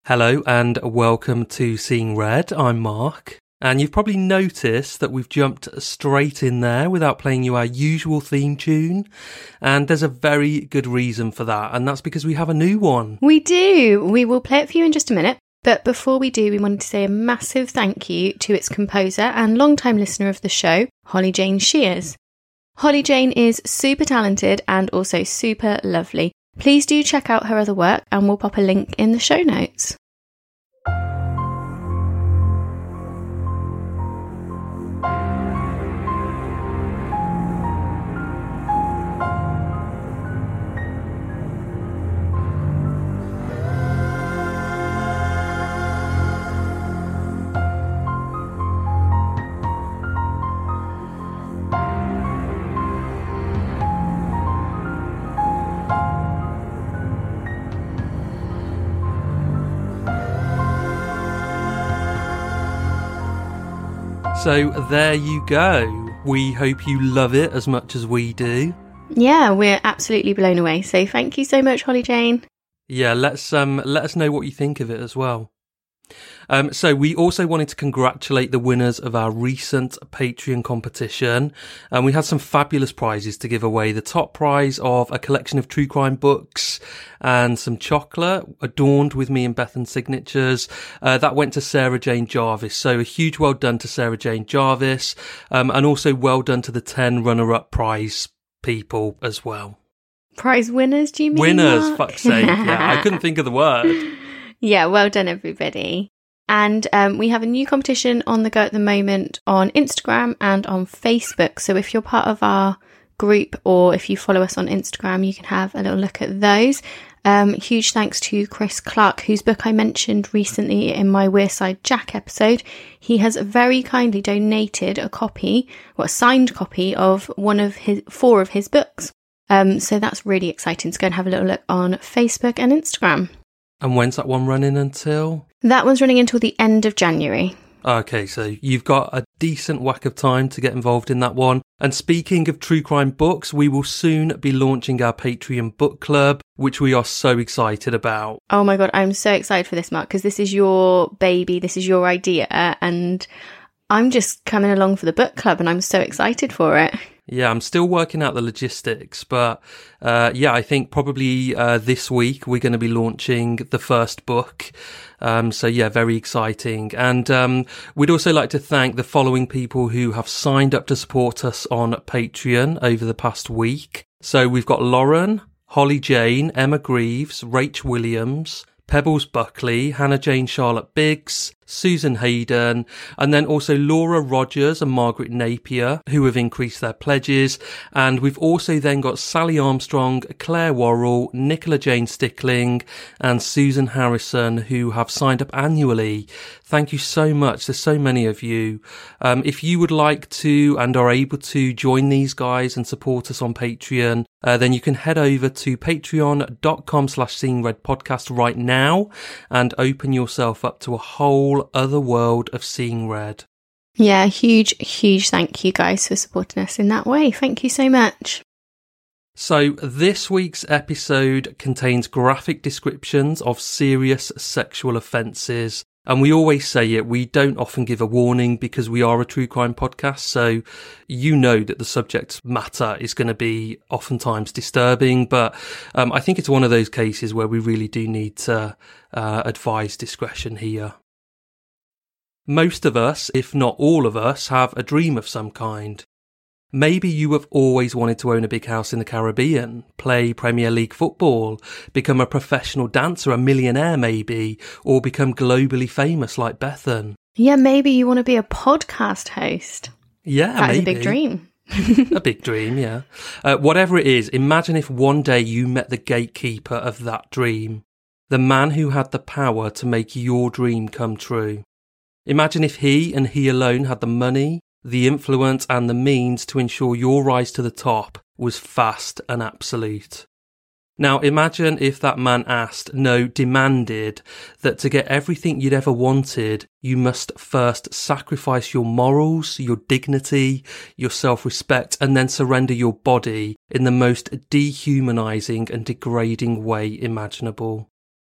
Hello and welcome to Seeing Red. I'm Mark. And you've probably noticed that we've jumped straight in there without playing you our usual theme tune. And there's a very good reason for that. And that's because we have a new one. We do. We will play it for you in just a minute. But before we do, we wanted to say a massive thank you to its composer and long-time listener of the show, Holly Jane Shears. Holly Jane is super talented and also super lovely. Please do check out her other work and we'll pop a link in the show notes. So there you go. We hope you love it as much as we do. Yeah, we're absolutely blown away. So thank you so much, Holly Jane. Yeah, let us know what you think of it as well. So we also wanted to congratulate the winners of our recent Patreon competition. And we had some fabulous prizes to give away. The top prize of a collection of true crime books and some chocolate adorned with me and Bethan's signatures. That went to Sarah Jane Jarvis. So a huge well done to Sarah Jane Jarvis. And also well done to the 10 runner-up prize people as well. Prize winners, do you mean? Winners, Mark? fuck's sake. Yeah, I couldn't think of the word. Yeah, well done, everybody. And we have a new competition on the go at the moment on Instagram and on Facebook. So if you're part of our group or if you follow us on Instagram, you can have a little look at those. Huge thanks to Chris Clark, whose book I mentioned recently in my Wearside Jack episode. He has very kindly donated a signed copy of 4 of his books. So that's really exciting. So go and have a little look on Facebook and Instagram. And when's that one running until? That one's running until the end of January. Okay, so you've got a decent whack of time to get involved in that one. And speaking of true crime books, we will soon be launching our Patreon book club, which we are so excited about. Oh my God, I'm so excited for this, Mark, because this is your baby, this is your idea, and I'm just coming along for the book club and I'm so excited for it. Yeah, I'm still working out the logistics, but I think probably this week we're going to be launching the first book. Very exciting. And we'd also like to thank the following people who have signed up to support us on Patreon over the past week. So we've got Lauren, Holly Jane, Emma Greaves, Rach Williams, Pebbles Buckley, Hannah Jane Charlotte Biggs, Susan Hayden, and then also Laura Rogers and Margaret Napier, who have increased their pledges. And we've also then got Sally Armstrong, Claire Worrell, Nicola Jane Stickling, and Susan Harrison, who have signed up annually. Thank you so much. There's so many of you. If you would like to and are able to join these guys and support us on Patreon, then you can head over to patreon.com/seeingredpodcast right now and open yourself up to a whole other world of Seeing Red. Yeah, huge thank you guys for supporting us in that way. Thank you so much. So this week's episode contains graphic descriptions of serious sexual offences. And we always say it, we don't often give a warning because we are a true crime podcast. So you know that the subject matter is going to be oftentimes disturbing. But I think it's one of those cases where we really do need to advise discretion here. Most of us, if not all of us, have a dream of some kind. Maybe you have always wanted to own a big house in the Caribbean, play Premier League football, become a professional dancer, a millionaire maybe, or become globally famous like Bethan. Yeah, maybe you want to be a podcast host. Yeah, That's maybe. a big dream. A big dream, yeah. Whatever it is, imagine if one day you met the gatekeeper of that dream, the man who had the power to make your dream come true. Imagine if he and he alone had the money, the influence and the means to ensure your rise to the top was fast and absolute. Now imagine if that man demanded that to get everything you'd ever wanted, you must first sacrifice your morals, your dignity, your self-respect, and then surrender your body in the most dehumanizing and degrading way imaginable.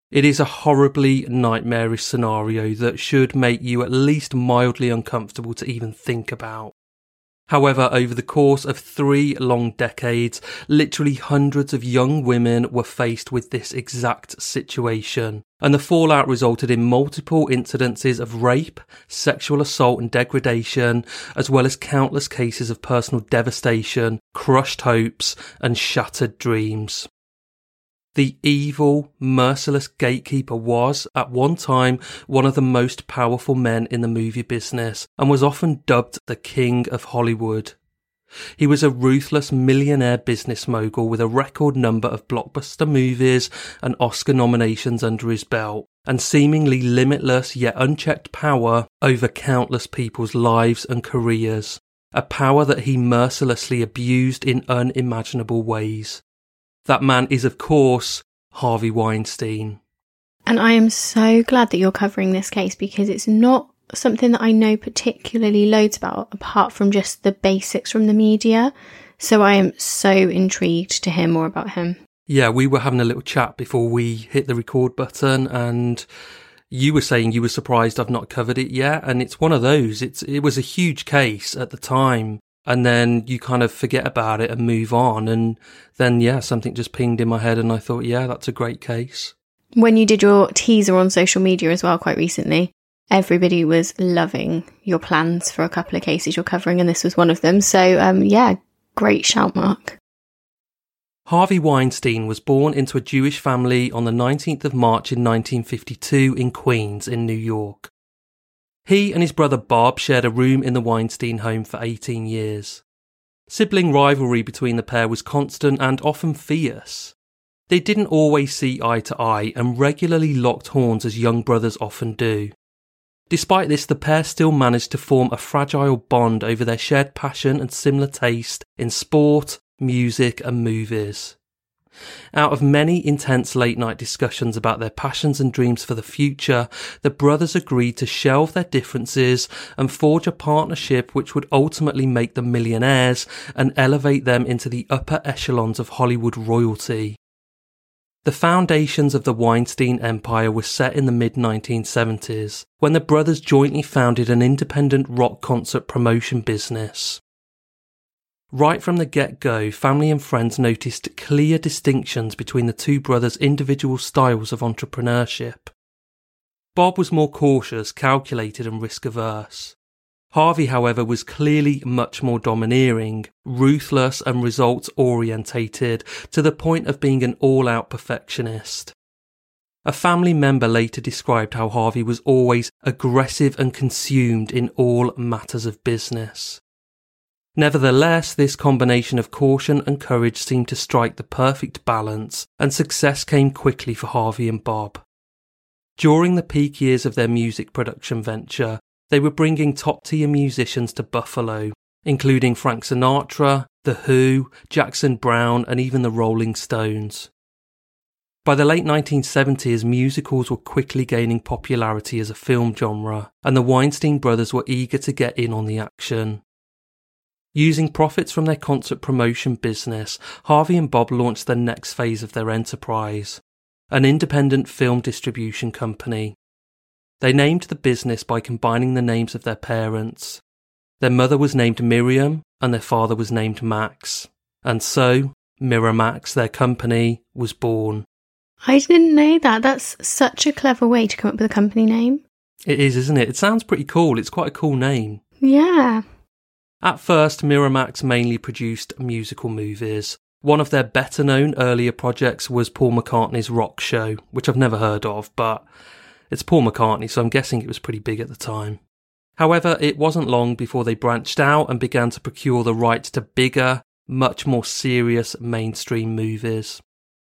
It is a horribly nightmarish scenario that should make you at least mildly uncomfortable to even think about. However, over the course of 3 long decades, literally hundreds of young women were faced with this exact situation, and the fallout resulted in multiple incidences of rape, sexual assault and degradation, as well as countless cases of personal devastation, crushed hopes, and shattered dreams. The evil, merciless gatekeeper was, at one time, one of the most powerful men in the movie business and was often dubbed the King of Hollywood. He was a ruthless millionaire business mogul with a record number of blockbuster movies and Oscar nominations under his belt, and seemingly limitless yet unchecked power over countless people's lives and careers, a power that he mercilessly abused in unimaginable ways. That man is, of course, Harvey Weinstein. And I am so glad that you're covering this case, because it's not something that I know particularly loads about, apart from just the basics from the media. So I am so intrigued to hear more about him. Yeah, we were having a little chat before we hit the record button, and you were saying you were surprised I've not covered it yet. And it's one of those. It was a huge case at the time. And then you kind of forget about it and move on. And then, yeah, something just pinged in my head and I thought, yeah, that's a great case. When you did your teaser on social media as well quite recently, everybody was loving your plans for a couple of cases you're covering, and this was one of them. So, yeah, great shout, Mark. Harvey Weinstein was born into a Jewish family on the 19th of March in 1952 in Queens in New York. He and his brother Bob shared a room in the Weinstein home for 18 years. Sibling rivalry between the pair was constant and often fierce. They didn't always see eye to eye and regularly locked horns as young brothers often do. Despite this, the pair still managed to form a fragile bond over their shared passion and similar taste in sport, music and movies. Out of many intense late-night discussions about their passions and dreams for the future, the brothers agreed to shelve their differences and forge a partnership which would ultimately make them millionaires and elevate them into the upper echelons of Hollywood royalty. The foundations of the Weinstein Empire were set in the mid-1970s, when the brothers jointly founded an independent rock concert promotion business. Right from the get-go, family and friends noticed clear distinctions between the two brothers' individual styles of entrepreneurship. Bob was more cautious, calculated and risk-averse. Harvey, however, was clearly much more domineering, ruthless and results-orientated, to the point of being an all-out perfectionist. A family member later described how Harvey was always aggressive and consumed in all matters of business. Nevertheless, this combination of caution and courage seemed to strike the perfect balance, and success came quickly for Harvey and Bob. During the peak years of their music production venture, they were bringing top-tier musicians to Buffalo, including Frank Sinatra, The Who, Jackson Browne, and even the Rolling Stones. By the late 1970s, musicals were quickly gaining popularity as a film genre, and the Weinstein brothers were eager to get in on the action. Using profits from their concert promotion business, Harvey and Bob launched the next phase of their enterprise, an independent film distribution company. They named the business by combining the names of their parents. Their mother was named Miriam and their father was named Max. And so, Miramax, their company, was born. I didn't know that. That's such a clever way to come up with a company name. It is, isn't it? It sounds pretty cool. It's quite a cool name. Yeah. At first, Miramax mainly produced musical movies. One of their better-known earlier projects was Paul McCartney's Rock Show, which I've never heard of, but it's Paul McCartney, so I'm guessing it was pretty big at the time. However, it wasn't long before they branched out and began to procure the rights to bigger, much more serious mainstream movies.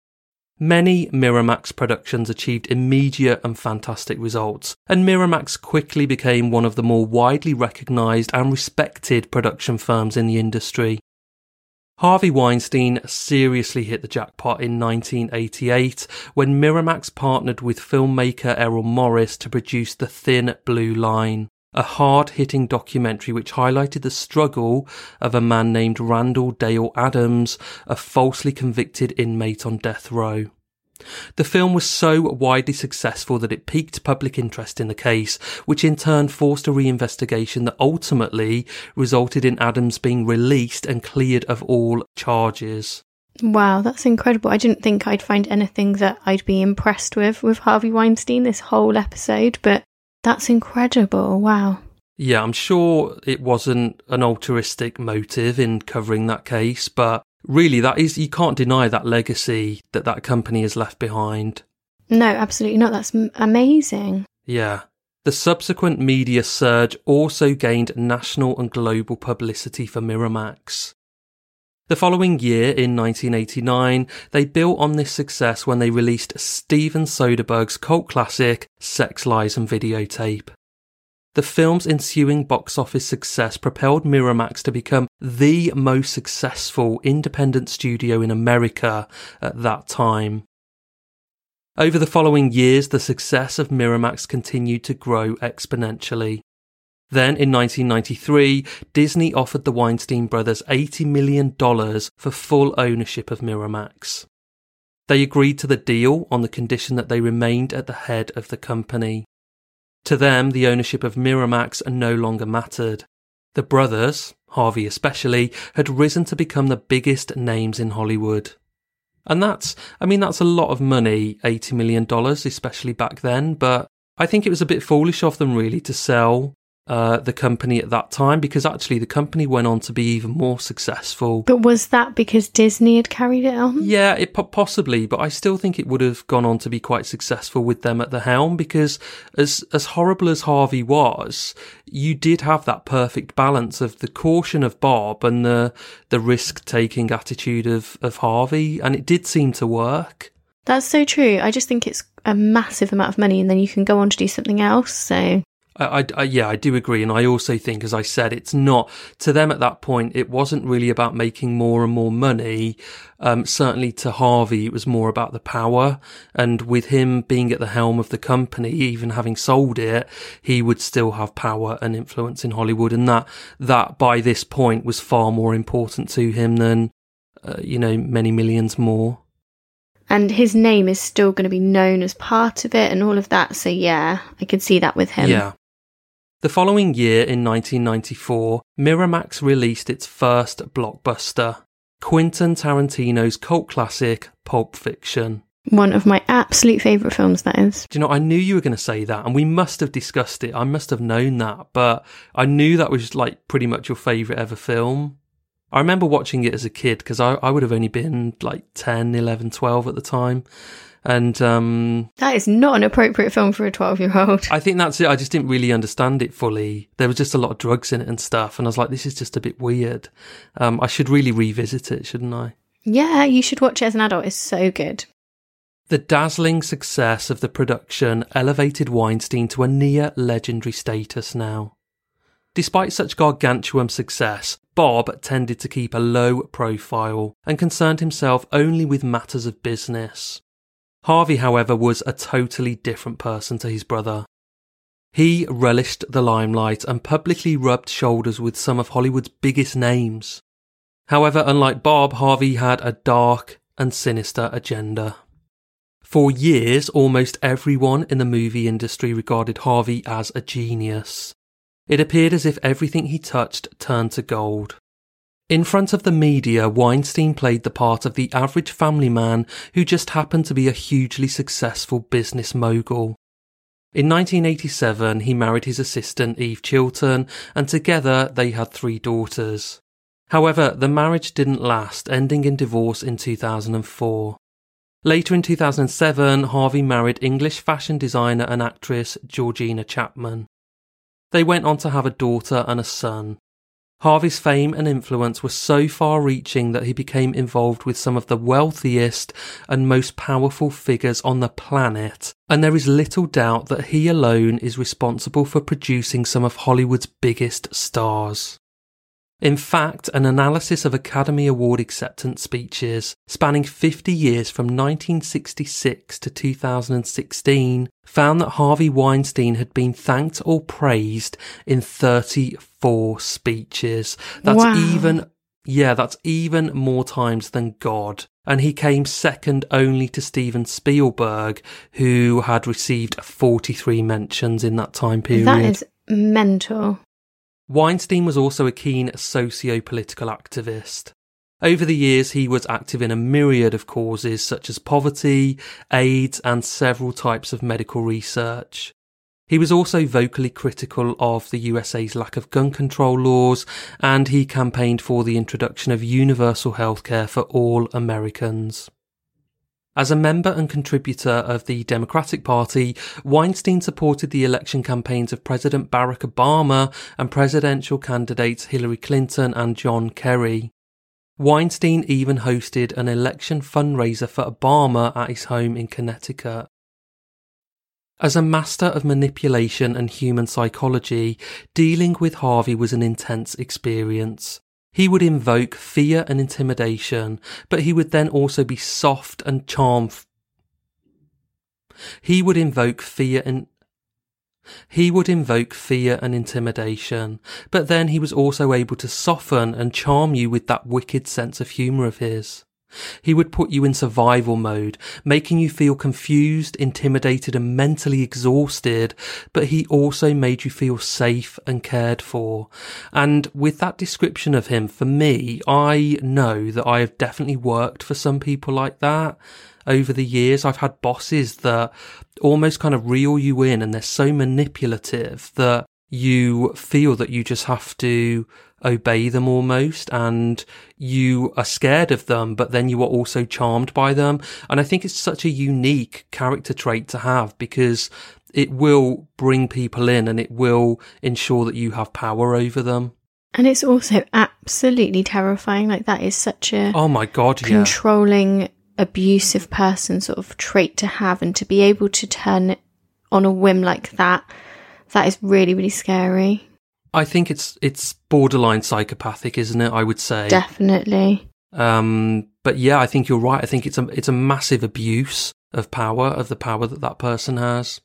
Many Miramax productions achieved immediate and fantastic results, and Miramax quickly became one of the more widely recognised and respected production firms in the industry. Harvey Weinstein seriously hit the jackpot in 1988 when Miramax partnered with filmmaker Errol Morris to produce The Thin Blue Line, a hard-hitting documentary which highlighted the struggle of a man named Randall Dale Adams, a falsely convicted inmate on death row. The film was so widely successful that it piqued public interest in the case, which in turn forced a reinvestigation that ultimately resulted in Adams being released and cleared of all charges. Wow, that's incredible. I didn't think I'd find anything that I'd be impressed with Harvey Weinstein this whole episode, but that's incredible. Wow. Yeah, I'm sure it wasn't an altruistic motive in covering that case, but really, you can't deny that legacy that company has left behind. No, absolutely not. That's amazing. Yeah. The subsequent media surge also gained national and global publicity for Miramax. The following year, in 1989, they built on this success when they released Steven Soderbergh's cult classic, Sex, Lies and Videotape. The film's ensuing box office success propelled Miramax to become the most successful independent studio in America at that time. Over the following years, the success of Miramax continued to grow exponentially. Then, in 1993, Disney offered the Weinstein brothers $80 million for full ownership of Miramax. They agreed to the deal on the condition that they remained at the head of the company. To them, the ownership of Miramax no longer mattered. The brothers, Harvey especially, had risen to become the biggest names in Hollywood. And that's a lot of money, $80 million, especially back then, but I think it was a bit foolish of them really to sell the company at that time, because actually the company went on to be even more successful. But was that because Disney had carried it on? Yeah, it possibly, but I still think it would have gone on to be quite successful with them at the helm, because as horrible as Harvey was, you did have that perfect balance of the caution of Bob and the risk-taking attitude of Harvey, and it did seem to work. That's so true. I just think it's a massive amount of money and then you can go on to do something else, so... I do agree. And I also think, as I said, it's not, to them at that point, it wasn't really about making more and more money. Certainly to Harvey, it was more about the power. And with him being at the helm of the company, even having sold it, he would still have power and influence in Hollywood. And that by this point was far more important to him than, many millions more. And his name is still going to be known as part of it and all of that. So yeah, I could see that with him. Yeah. The following year, in 1994, Miramax released its first blockbuster, Quentin Tarantino's cult classic, Pulp Fiction. One of my absolute favourite films, that is. Do you know, I knew you were going to say that, and we must have discussed it. I must have known that, but I knew that was like pretty much your favourite ever film. I remember watching it as a kid, because I would have only been like 10, 11, 12 at the time. And that is not an appropriate film for a 12-year-old. I think that's it. I just didn't really understand it fully. There was just a lot of drugs in it and stuff. And I was like, this is just a bit weird. I should really revisit it, shouldn't I? Yeah, you should watch it as an adult. It's so good. The dazzling success of the production elevated Weinstein to a near legendary status now. Despite such gargantuan success, Bob tended to keep a low profile and concerned himself only with matters of business. Harvey, however, was a totally different person to his brother. He relished the limelight and publicly rubbed shoulders with some of Hollywood's biggest names. However, unlike Bob, Harvey had a dark and sinister agenda. For years, almost everyone in the movie industry regarded Harvey as a genius. It appeared as if everything he touched turned to gold. In front of the media, Weinstein played the part of the average family man who just happened to be a hugely successful business mogul. In 1987, he married his assistant Eve Chilton, and together they had 3 daughters. However, the marriage didn't last, ending in divorce in 2004. Later in 2007, Harvey married English fashion designer and actress Georgina Chapman. They went on to have a daughter and a son. Harvey's fame and influence were so far-reaching that he became involved with some of the wealthiest and most powerful figures on the planet, and there is little doubt that he alone is responsible for producing some of Hollywood's biggest stars. In fact, an analysis of Academy Award acceptance speeches spanning 50 years from 1966 to 2016 found that Harvey Weinstein had been thanked or praised in 34 speeches. That's wow. Yeah, that's even more times than God. And he came second only to Steven Spielberg, who had received 43 mentions in that time period. That is mental. Weinstein was also a keen socio-political activist. Over the years, he was active in a myriad of causes such as poverty, AIDS, and several types of medical research. He was also vocally critical of the USA's lack of gun control laws, and he campaigned for the introduction of universal healthcare for all Americans. As a member and contributor of the Democratic Party, Weinstein supported the election campaigns of President Barack Obama and presidential candidates Hillary Clinton and John Kerry. Weinstein even hosted an election fundraiser for Obama at his home in Connecticut. As a master of manipulation and human psychology, dealing with Harvey was an intense experience. He would invoke fear and intimidation, but he would then also be soft and charmful. He would invoke fear and intimidation, but then he was also able to soften and charm you with that wicked sense of humour of his. He would put you in survival mode, making you feel confused, intimidated and mentally exhausted, but he also made you feel safe and cared for. And with that description of him, for me, I know that I have definitely worked for some people like that. Over the years, I've had bosses that almost kind of reel you in, and they're so manipulative that you feel that you just have to obey them almost, and you are scared of them, but then you are also charmed by them. And I think it's such a unique character trait to have, because it will bring people in and it will ensure that you have power over them. And it's also absolutely terrifying. Like, that is such a oh my god, controlling, abusive person sort of trait to have, and to be able to turn it on a whim like that is really, really scary. I think it's borderline psychopathic, isn't it? I would say definitely. But yeah, I think you're right. I think it's a massive abuse of power, of the power that person has.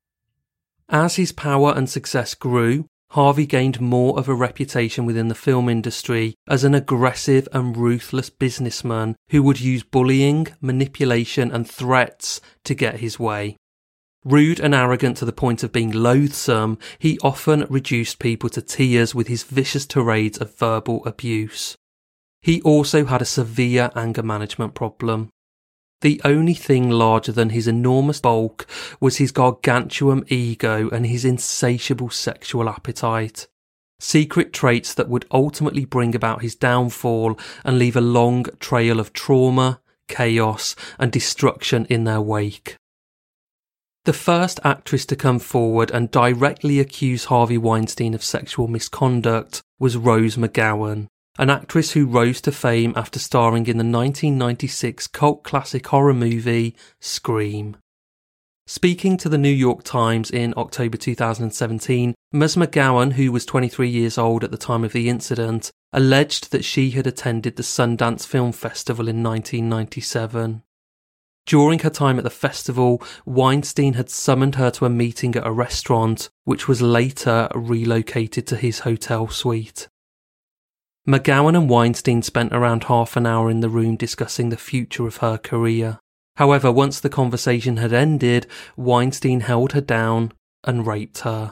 As his power and success grew, Harvey gained more of a reputation within the film industry as an aggressive and ruthless businessman who would use bullying, manipulation, and threats to get his way. Rude and arrogant to the point of being loathsome, he often reduced people to tears with his vicious tirades of verbal abuse. He also had a severe anger management problem. The only thing larger than his enormous bulk was his gargantuan ego and his insatiable sexual appetite. Secret traits that would ultimately bring about his downfall and leave a long trail of trauma, chaos, and destruction in their wake. The first actress to come forward and directly accuse Harvey Weinstein of sexual misconduct was Rose McGowan, an actress who rose to fame after starring in the 1996 cult classic horror movie Scream. Speaking to the New York Times in October 2017, Ms. McGowan, who was 23 years old at the time of the incident, alleged that she had attended the Sundance Film Festival in 1997. During her time at the festival, Weinstein had summoned her to a meeting at a restaurant, which was later relocated to his hotel suite. McGowan and Weinstein spent around half an hour in the room discussing the future of her career. However, once the conversation had ended, Weinstein held her down and raped her.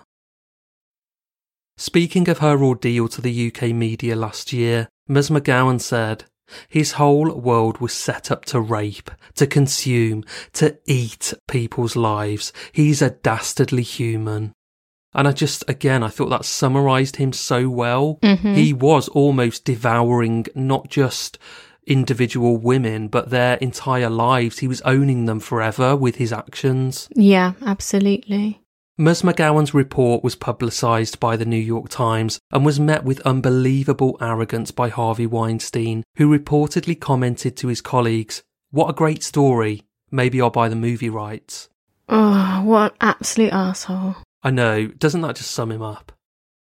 Speaking of her ordeal to the UK media last year, Ms. McGowan said, "His whole world was set up to rape, to consume, to eat people's lives. He's a dastardly human." And I thought that summarised him so well. Mm-hmm. He was almost devouring not just individual women, but their entire lives. He was owning them forever with his actions. Yeah, absolutely. Ms. McGowan's report was publicised by the New York Times and was met with unbelievable arrogance by Harvey Weinstein, who reportedly commented to his colleagues, "What a great story. Maybe I'll buy the movie rights." Oh, what an absolute arsehole. I know. Doesn't that just sum him up?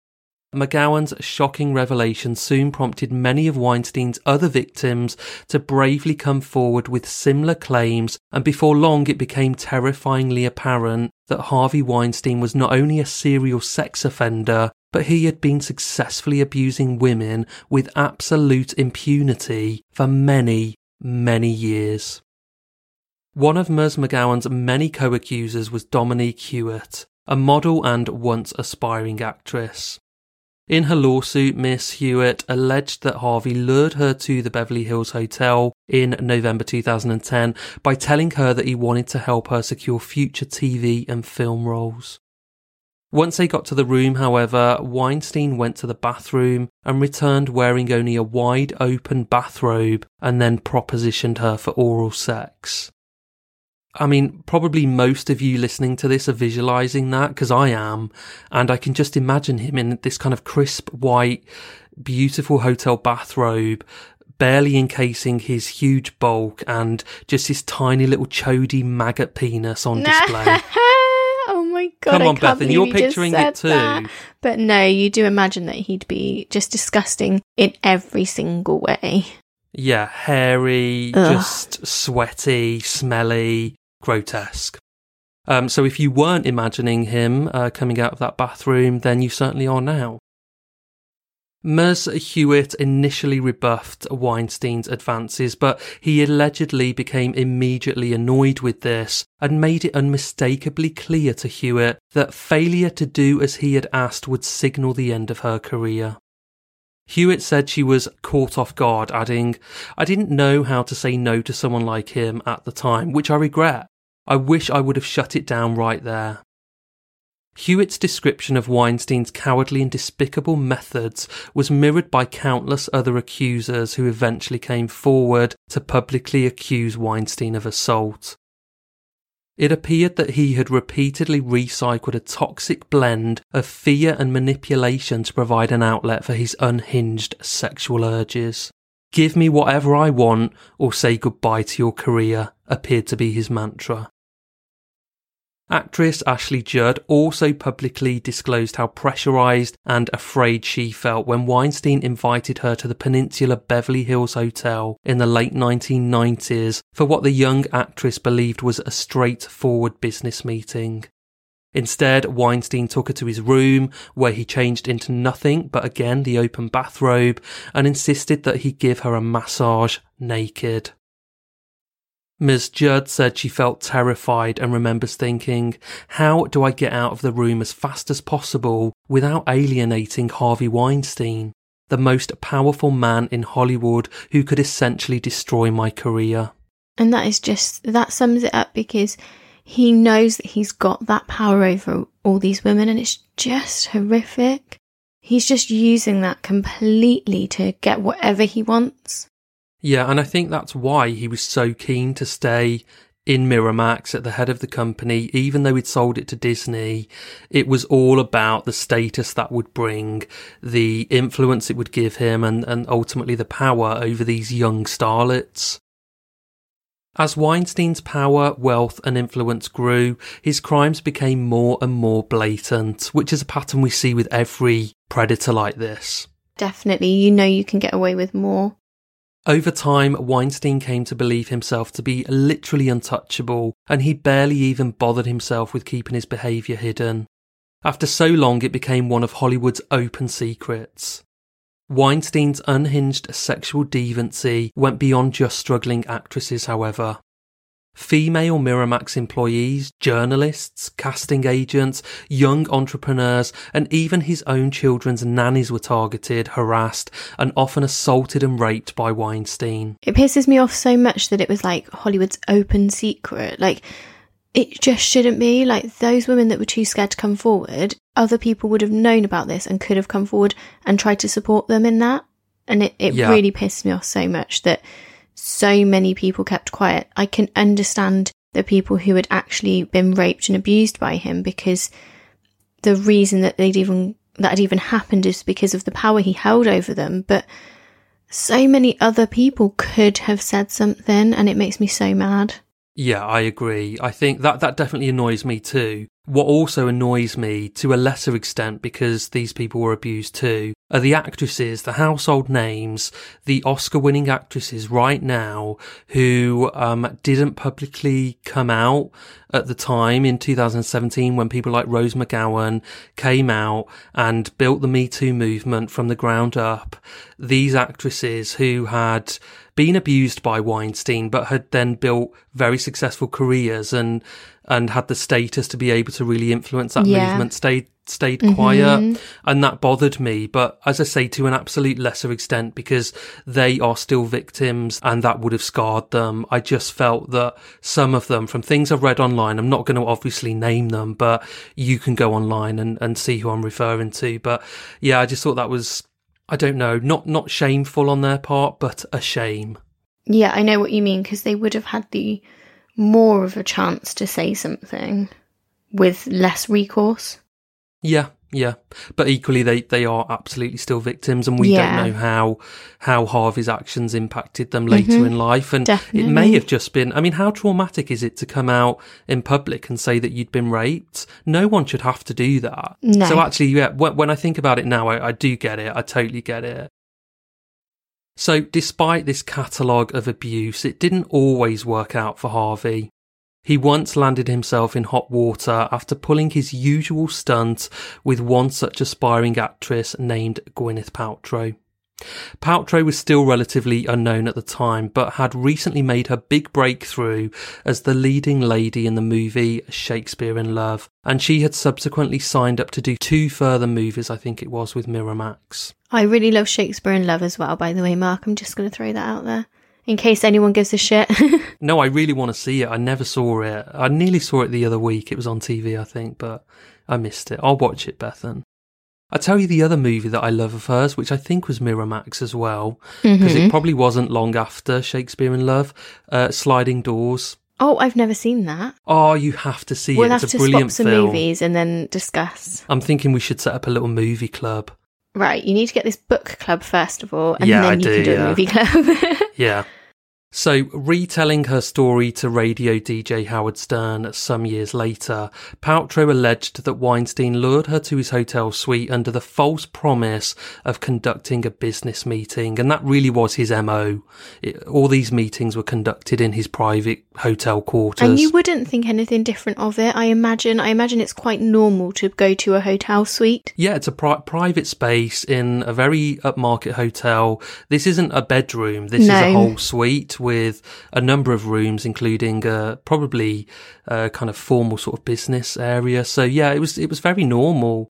McGowan's shocking revelation soon prompted many of Weinstein's other victims to bravely come forward with similar claims, and before long it became terrifyingly apparent that Harvey Weinstein was not only a serial sex offender, but he had been successfully abusing women with absolute impunity for many, many years. One of Ms. McGowan's many co-accusers was Dominique Hewitt, a model and once aspiring actress. In her lawsuit, Miss Hewitt alleged that Harvey lured her to the Beverly Hills Hotel in November 2010 by telling her that he wanted to help her secure future TV and film roles. Once they got to the room, however, Weinstein went to the bathroom and returned wearing only a wide open bathrobe and then propositioned her for oral sex. I mean, probably most of you listening to this are visualising that, because I am, and I can just imagine him in this kind of crisp, white, beautiful hotel bathrobe, barely encasing his huge bulk and just his tiny little chody maggot penis on display. Oh my God, Come on, I can't Bethan, you're believe you picturing just it too. said that. But no, you do imagine that he'd be just disgusting in every single way. Yeah, hairy, just sweaty, smelly, grotesque. So if you weren't imagining him coming out of that bathroom, then you certainly are now. Ms. Hewitt initially rebuffed Weinstein's advances, but he allegedly became immediately annoyed with this and made it unmistakably clear to Hewitt that failure to do as he had asked would signal the end of her career. Hewitt said she was caught off guard, adding, "I didn't know how to say no to someone like him at the time, which I regret. I wish I would have shut it down right there." Hewitt's description of Weinstein's cowardly and despicable methods was mirrored by countless other accusers who eventually came forward to publicly accuse Weinstein of assault. It appeared that he had repeatedly recycled a toxic blend of fear and manipulation to provide an outlet for his unhinged sexual urges. "Give me whatever I want or say goodbye to your career," appeared to be his mantra. Actress Ashley Judd also publicly disclosed how pressurised and afraid she felt when Weinstein invited her to the Peninsula Beverly Hills Hotel in the late 1990s for what the young actress believed was a straightforward business meeting. Instead, Weinstein took her to his room, where he changed into nothing but again the open bathrobe, and insisted that he give her a massage naked. Ms. Judd said she felt terrified and remembers thinking, "How do I get out of the room as fast as possible without alienating Harvey Weinstein, the most powerful man in Hollywood who could essentially destroy my career?" And that sums it up, because he knows that he's got that power over all these women, and it's just horrific. He's just using that completely to get whatever he wants. Yeah, and I think that's why he was so keen to stay in Miramax at the head of the company. Even though he'd sold it to Disney, it was all about the status that would bring, the influence it would give him, and ultimately the power over these young starlets. As Weinstein's power, wealth and influence grew, his crimes became more and more blatant, which is a pattern we see with every predator like this. Definitely, you can get away with more. Over time, Weinstein came to believe himself to be literally untouchable, and he barely even bothered himself with keeping his behaviour hidden. After so long, it became one of Hollywood's open secrets. Weinstein's unhinged sexual deviancy went beyond just struggling actresses, however. Female Miramax employees, journalists, casting agents, young entrepreneurs, and even his own children's nannies were targeted, harassed, and often assaulted and raped by Weinstein. It pisses me off so much that it was like Hollywood's open secret. Like, it just shouldn't be. Like, those women that were too scared to come forward, other people would have known about this and could have come forward and tried to support them in that. And it really pissed me off so much that so many people kept quiet. I can understand the people who had actually been raped and abused by him, because the reason that had even happened is because of the power he held over them. But so many other people could have said something, and it makes me so mad. Yeah, I agree. I think that definitely annoys me too. What also annoys me, to a lesser extent because these people were abused too, are the actresses, the household names, the Oscar-winning actresses right now who didn't publicly come out at the time in 2017 when people like Rose McGowan came out and built the Me Too movement from the ground up. These actresses who had been abused by Weinstein but had then built very successful careers and had the status to be able to really influence that movement stayed quiet, and that bothered me. But as I say, to an absolute lesser extent, because they are still victims and that would have scarred them. I just felt that some of them, from things I've read online, I'm not going to obviously name them, but you can go online and see who I'm referring to. But yeah, I just thought that was, I don't know, not shameful on their part, but a shame. Yeah, I know what you mean, because they would have had the more of a chance to say something with less recourse. Yeah. But equally, they are absolutely still victims, and we don't know how Harvey's actions impacted them later in life. And Definitely. It may have just been, I mean, how traumatic is it to come out in public and say that you'd been raped? No one should have to do that. No. So actually, yeah, when I think about it now, I do get it. I totally get it. So despite this catalogue of abuse, it didn't always work out for Harvey. He once landed himself in hot water after pulling his usual stunt with one such aspiring actress named Gwyneth Paltrow. Paltrow was still relatively unknown at the time, but had recently made her big breakthrough as the leading lady in the movie Shakespeare in Love, and she had subsequently signed up to do 2 further movies, I think it was, with Miramax. I really love Shakespeare in Love as well, by the way, Mark. I'm just going to throw that out there, in case anyone gives a shit. No, I really want to see it. I never saw it. I nearly saw it the other week. It was on TV, I think, but I missed it. I'll watch it, Bethan. I'll tell you the other movie that I love of hers, which I think was Miramax as well, because it probably wasn't long after Shakespeare in Love, Sliding Doors. Oh, I've never seen that. Oh, you have to see We'll it. have It's a to brilliant swap some film. movies and then discuss. I'm thinking we should set up a little movie club. Right, you need to get this book club first of all, and Yeah, then I you do, can do yeah. a movie club. Yeah. So, retelling her story to radio DJ Howard Stern some years later, Paltrow alleged that Weinstein lured her to his hotel suite under the false promise of conducting a business meeting, and that really was his MO. All these meetings were conducted in his private hotel quarters. And you wouldn't think anything different of it, I imagine. I imagine it's quite normal to go to a hotel suite. Yeah, it's a private space in a very upmarket hotel. This isn't a bedroom. This is a whole suite with a number of rooms, including probably a kind of formal sort of business area. So yeah, it was very normal.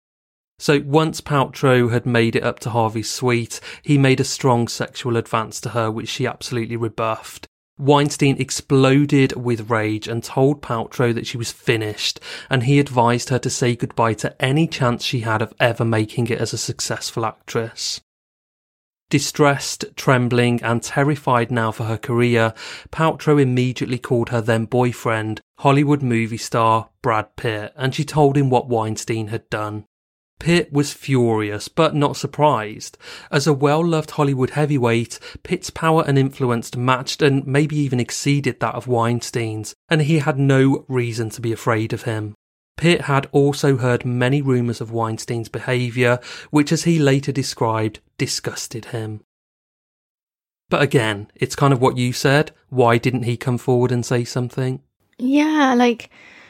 So once Paltrow had made it up to Harvey's suite, he made a strong sexual advance to her, which she absolutely rebuffed. Weinstein exploded with rage and told Paltrow that she was finished, and he advised her to say goodbye to any chance she had of ever making it as a successful actress. Distressed, trembling, and terrified now for her career, Paltrow immediately called her then boyfriend, Hollywood movie star Brad Pitt, and she told him what Weinstein had done. Pitt was furious, but not surprised. As a well-loved Hollywood heavyweight, Pitt's power and influence matched and maybe even exceeded that of Weinstein's, and he had no reason to be afraid of him. Pitt had also heard many rumours of Weinstein's behaviour, which, as he later described, disgusted him. But again, it's kind of what you said. Why didn't he come forward and say something? Yeah, like,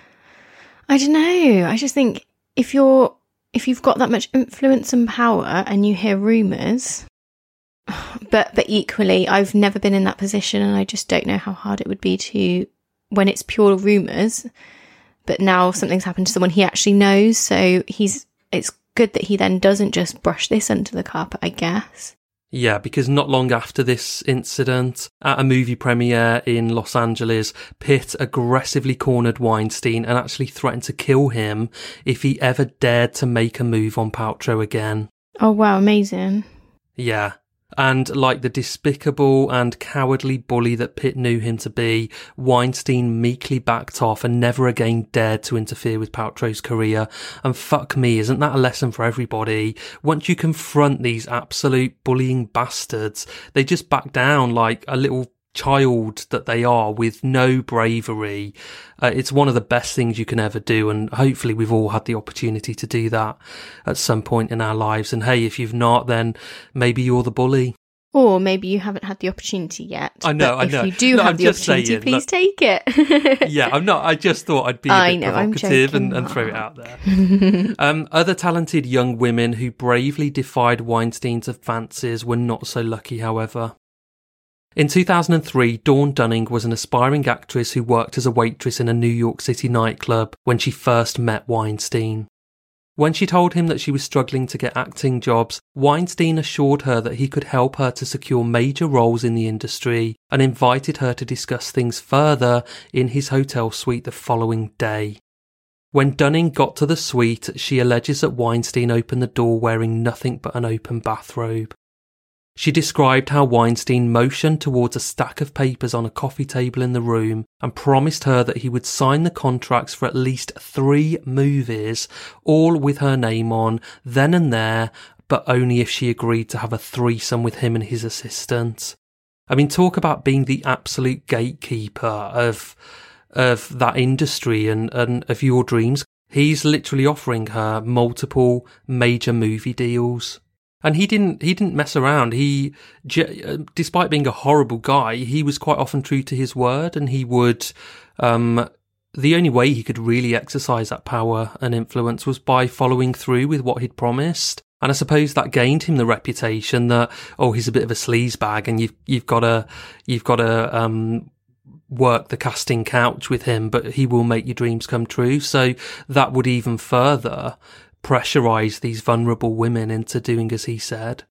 I don't know. I just think if you've got that much influence and power and you hear rumours, but equally, I've never been in that position and I just don't know how hard it would be to, when it's pure rumours, but now something's happened to someone he actually knows, so it's good that he then doesn't just brush this under the carpet, I guess. Yeah, because not long after this incident, at a movie premiere in Los Angeles, Pitt aggressively cornered Weinstein and actually threatened to kill him if he ever dared to make a move on Paltrow again. Oh wow, amazing. Yeah. And like the despicable and cowardly bully that Pitt knew him to be, Weinstein meekly backed off and never again dared to interfere with Paltrow's career. And fuck me, isn't that a lesson for everybody? Once you confront these absolute bullying bastards, they just back down like a little child that they are with no bravery. It's one of the best things you can ever do, and hopefully we've all had the opportunity to do that at some point in our lives. And hey, if you've not, then maybe you're the bully. Or maybe you haven't had the opportunity yet. I know. If you do have the opportunity, please take it. Yeah, I'm not. I just thought I'd be a bit provocative and throw it out there. Other talented young women who bravely defied Weinstein's advances were not so lucky, however. In 2003, Dawn Dunning was an aspiring actress who worked as a waitress in a New York City nightclub when she first met Weinstein. When she told him that she was struggling to get acting jobs, Weinstein assured her that he could help her to secure major roles in the industry and invited her to discuss things further in his hotel suite the following day. When Dunning got to the suite, she alleges that Weinstein opened the door wearing nothing but an open bathrobe. She described how Weinstein motioned towards a stack of papers on a coffee table in the room and promised her that he would sign the contracts for at least 3 movies, all with her name on, then and there, but only if she agreed to have a threesome with him and his assistant. I mean, talk about being the absolute gatekeeper of that industry and of your dreams. He's literally offering her multiple major movie deals. And he didn't mess around. He, despite being a horrible guy, he was quite often true to his word, and he would, the only way he could really exercise that power and influence was by following through with what he'd promised. And I suppose that gained him the reputation that, oh, he's a bit of a sleazebag, and you've got to work the casting couch with him, but he will make your dreams come true. So that would even further pressurise these vulnerable women into doing as he said.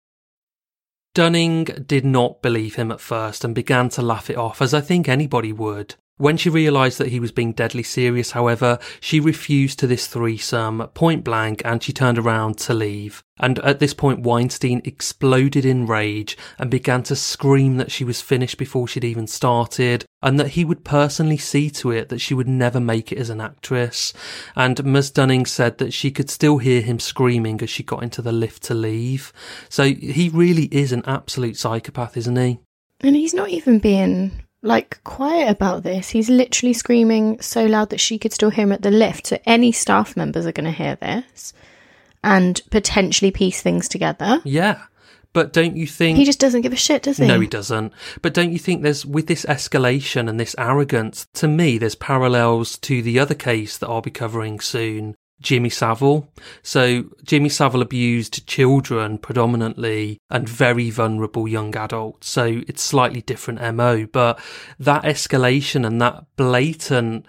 Dunning did not believe him at first and began to laugh it off, as I think anybody would. When she realised that he was being deadly serious, however, she refused to this threesome point blank and she turned around to leave. And at this point, Weinstein exploded in rage and began to scream that she was finished before she'd even started and that he would personally see to it that she would never make it as an actress. And Ms. Dunning said that she could still hear him screaming as she got into the lift to leave. So he really is an absolute psychopath, isn't he? And he's not even being quiet about this. He's literally screaming so loud that she could still hear him at the lift. So any staff members are going to hear this and potentially piece things together. Yeah. But don't you think... He just doesn't give a shit, does he? No, he doesn't. But don't you think with this escalation and this arrogance, to me, there's parallels to the other case that I'll be covering soon, Jimmy Savile. So Jimmy Savile abused children predominantly and very vulnerable young adults. So it's slightly different MO, but that escalation and that blatant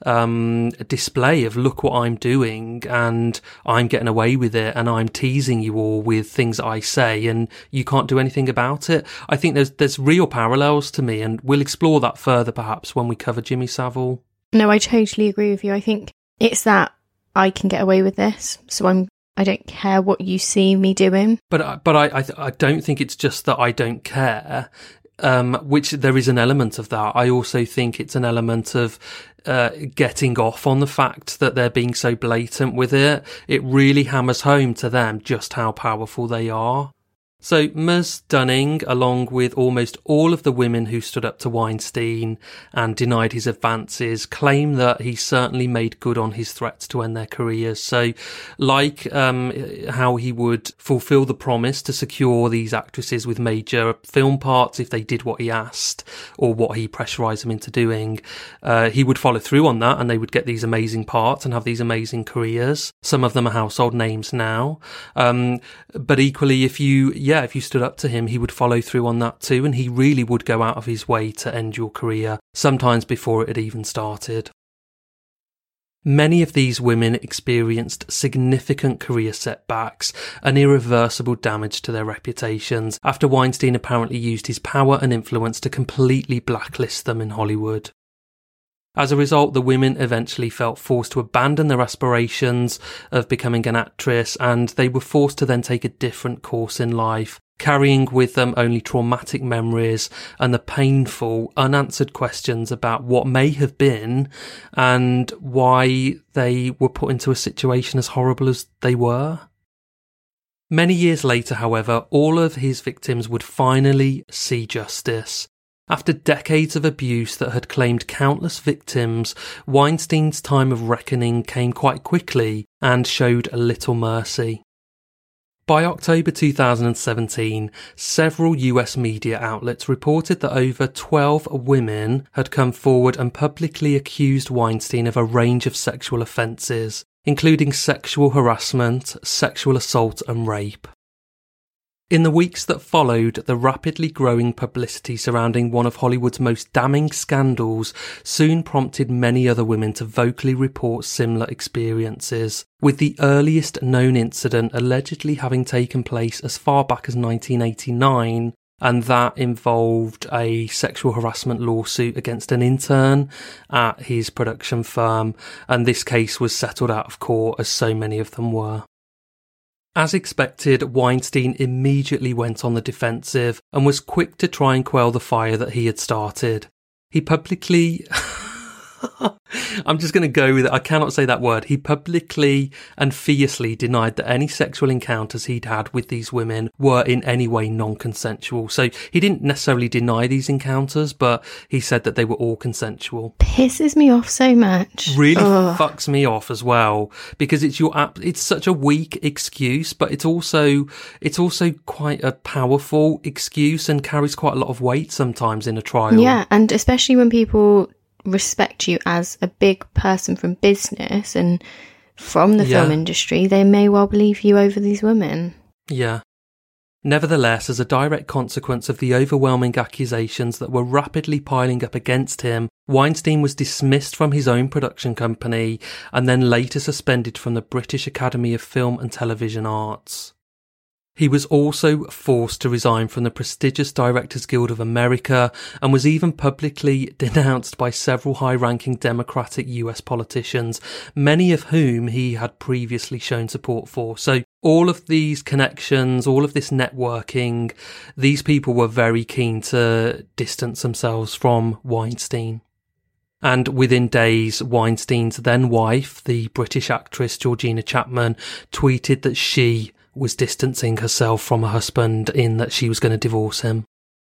display of look what I'm doing and I'm getting away with it and I'm teasing you all with things I say and you can't do anything about it. I think there's real parallels to me, and we'll explore that further perhaps when we cover Jimmy Savile. No, I totally agree with you. I think it's that I can get away with this, so I don't care what you see me doing. But I don't think it's just that I don't care, which there is an element of that. I also think it's an element of getting off on the fact that they're being so blatant with it. It really hammers home to them just how powerful they are. So Ms. Dunning, along with almost all of the women who stood up to Weinstein and denied his advances, claim that he certainly made good on his threats to end their careers. So like how he would fulfill the promise to secure these actresses with major film parts if they did what he asked or what he pressurised them into doing, he would follow through on that and they would get these amazing parts and have these amazing careers. Some of them are household names now. But equally, if you stood up to him, he would follow through on that too, and he really would go out of his way to end your career, sometimes before it had even started. Many of these women experienced significant career setbacks and irreversible damage to their reputations after Weinstein apparently used his power and influence to completely blacklist them in Hollywood. As a result, the women eventually felt forced to abandon their aspirations of becoming an actress, and they were forced to then take a different course in life, carrying with them only traumatic memories and the painful, unanswered questions about what may have been and why they were put into a situation as horrible as they were. Many years later, however, all of his victims would finally see justice. After decades of abuse that had claimed countless victims, Weinstein's time of reckoning came quite quickly and showed little mercy. By October 2017, several US media outlets reported that over 12 women had come forward and publicly accused Weinstein of a range of sexual offences, including sexual harassment, sexual assault and rape. In the weeks that followed, the rapidly growing publicity surrounding one of Hollywood's most damning scandals soon prompted many other women to vocally report similar experiences, with the earliest known incident allegedly having taken place as far back as 1989, and that involved a sexual harassment lawsuit against an intern at his production firm, and this case was settled out of court, as so many of them were. As expected, Weinstein immediately went on the defensive and was quick to try and quell the fire that he had started. He publicly... I'm just going to go with it. I cannot say that word. He publicly and fiercely denied that any sexual encounters he'd had with these women were in any way non-consensual. So he didn't necessarily deny these encounters, but he said that they were all consensual. Pisses me off so much. Really fucks me off as well, because it's such a weak excuse, but it's also quite a powerful excuse and carries quite a lot of weight sometimes in a trial. Yeah, and especially when people respect you as a big person from business and from the film industry, they may well believe you over these women. Yeah. Nevertheless, as a direct consequence of the overwhelming accusations that were rapidly piling up against him, Weinstein was dismissed from his own production company and then later suspended from the British Academy of Film and Television Arts. He was also forced to resign from the prestigious Directors Guild of America and was even publicly denounced by several high-ranking Democratic US politicians, many of whom he had previously shown support for. So all of these connections, all of this networking, these people were very keen to distance themselves from Weinstein. And within days, Weinstein's then wife, the British actress Georgina Chapman, tweeted that she was distancing herself from her husband in that she was going to divorce him.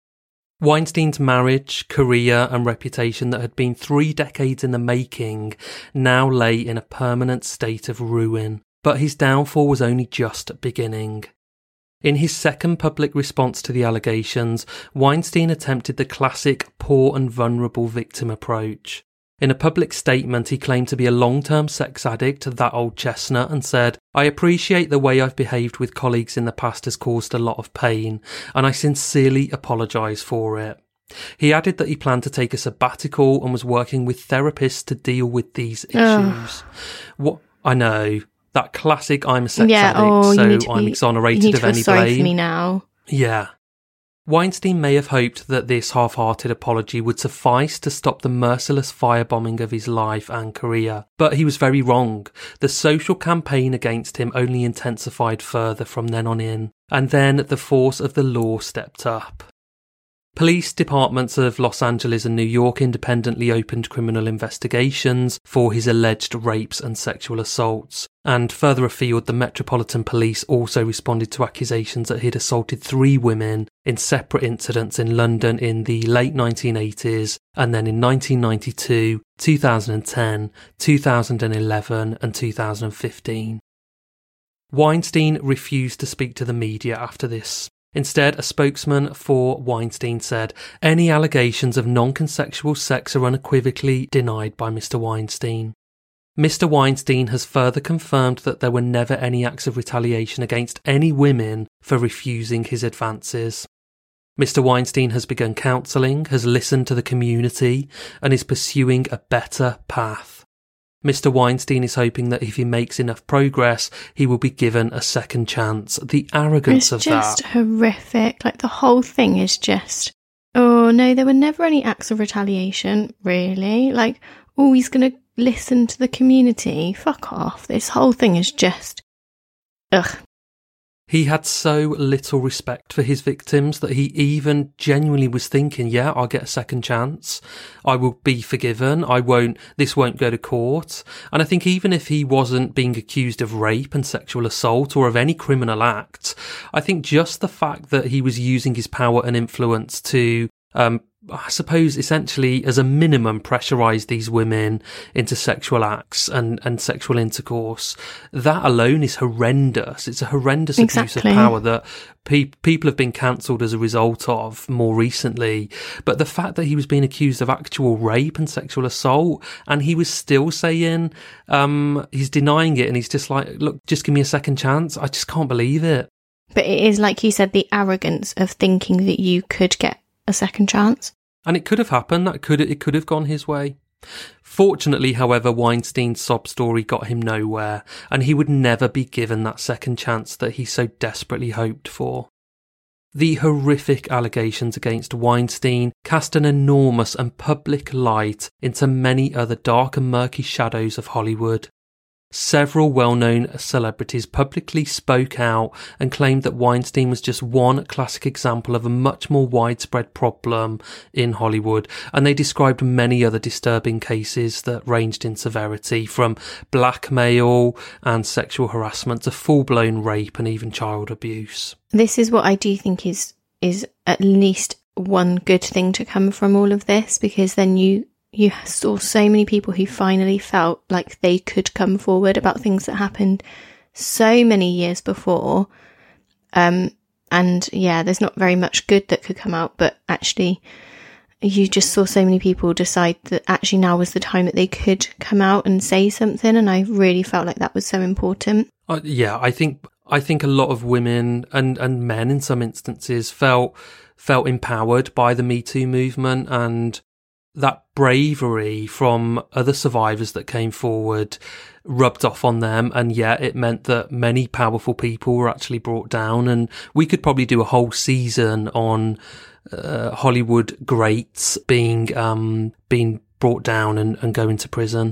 Weinstein's marriage, career and reputation that had been 3 decades in the making now lay in a permanent state of ruin, but his downfall was only just beginning. In his second public response to the allegations, Weinstein attempted the classic poor and vulnerable victim approach. In a public statement, he claimed to be a long-term sex addict, that old chestnut, and said, "I appreciate the way I've behaved with colleagues in the past has caused a lot of pain, and I sincerely apologise for it." He added that he planned to take a sabbatical and was working with therapists to deal with these issues. What I know, that classic "I'm a sex addict, so I'm exonerated of any blame." Sorry for me now. Yeah. Weinstein may have hoped that this half-hearted apology would suffice to stop the merciless firebombing of his life and career, but he was very wrong. The social campaign against him only intensified further from then on in, and then the force of the law stepped up. Police departments of Los Angeles and New York independently opened criminal investigations for his alleged rapes and sexual assaults, and further afield, the Metropolitan Police also responded to accusations that he'd assaulted 3 women in separate incidents in London in the late 1980s, and then in 1992, 2010, 2011 and 2015. Weinstein refused to speak to the media after this. Instead, a spokesman for Weinstein said, "Any allegations of non-consensual sex are unequivocally denied by Mr. Weinstein." Mr. Weinstein has further confirmed that there were never any acts of retaliation against any women for refusing his advances. Mr. Weinstein has begun counselling, has listened to the community, and is pursuing a better path. Mr. Weinstein is hoping that if he makes enough progress, he will be given a second chance. The arrogance of that. It's just horrific. Like, the whole thing is just, oh no, there were never any acts of retaliation, really. Like, oh, he's going to listen to the community. Fuck off. This whole thing is just, ugh. He had so little respect for his victims that he even genuinely was thinking, yeah, I'll get a second chance. I will be forgiven. This won't go to court. And I think even if he wasn't being accused of rape and sexual assault or of any criminal act, I think just the fact that he was using his power and influence to I suppose essentially as a minimum pressurised these women into sexual acts and sexual intercourse. That alone is horrendous. It's a horrendous abuse of power that people have been cancelled as a result of more recently. But the fact that he was being accused of actual rape and sexual assault, and he was still saying, he's denying it, and he's just like, look, just give me a second chance. I just can't believe it. But it is, like you said, the arrogance of thinking that you could get a second chance. And it could have happened. It could have gone his way. Fortunately, however, Weinstein's sob story got him nowhere, and he would never be given that second chance that he so desperately hoped for. The horrific allegations against Weinstein cast an enormous and public light into many other dark and murky shadows of Hollywood. Several well-known celebrities publicly spoke out and claimed that Weinstein was just one classic example of a much more widespread problem in Hollywood, and they described many other disturbing cases that ranged in severity, from blackmail and sexual harassment to full-blown rape and even child abuse. This is what I do think is at least one good thing to come from all of this, because then you saw so many people who finally felt like they could come forward about things that happened so many years before. And yeah, there's not very much good that could come out, but actually you just saw so many people decide that actually now was the time that they could come out and say something. And I really felt like that was so important. Yeah, I think a lot of women and men in some instances felt empowered by the Me Too movement, and that bravery from other survivors that came forward rubbed off on them. And yeah, it meant that many powerful people were actually brought down. And we could probably do a whole season on Hollywood greats being brought down and going to prison.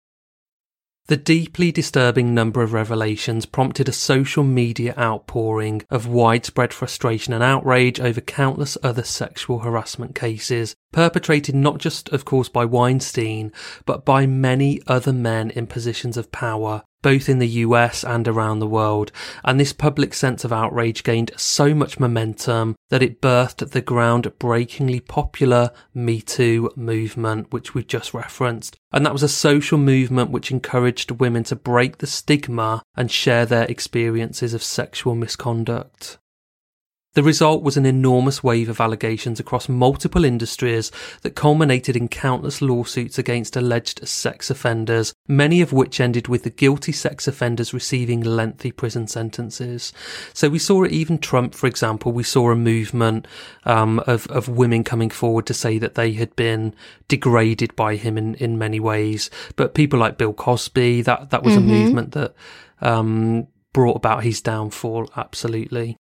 The deeply disturbing number of revelations prompted a social media outpouring of widespread frustration and outrage over countless other sexual harassment cases, perpetrated not just, of course, by Weinstein, but by many other men in positions of power, both in the US and around the world. And this public sense of outrage gained so much momentum that it birthed the groundbreakingly popular Me Too movement, which we've just referenced. And that was a social movement which encouraged women to break the stigma and share their experiences of sexual misconduct. The result was an enormous wave of allegations across multiple industries that culminated in countless lawsuits against alleged sex offenders, many of which ended with the guilty sex offenders receiving lengthy prison sentences. So we saw it, even Trump, for example, we saw a movement of women coming forward to say that they had been degraded by him in many ways. But people like Bill Cosby, that was a movement that brought about his downfall, absolutely.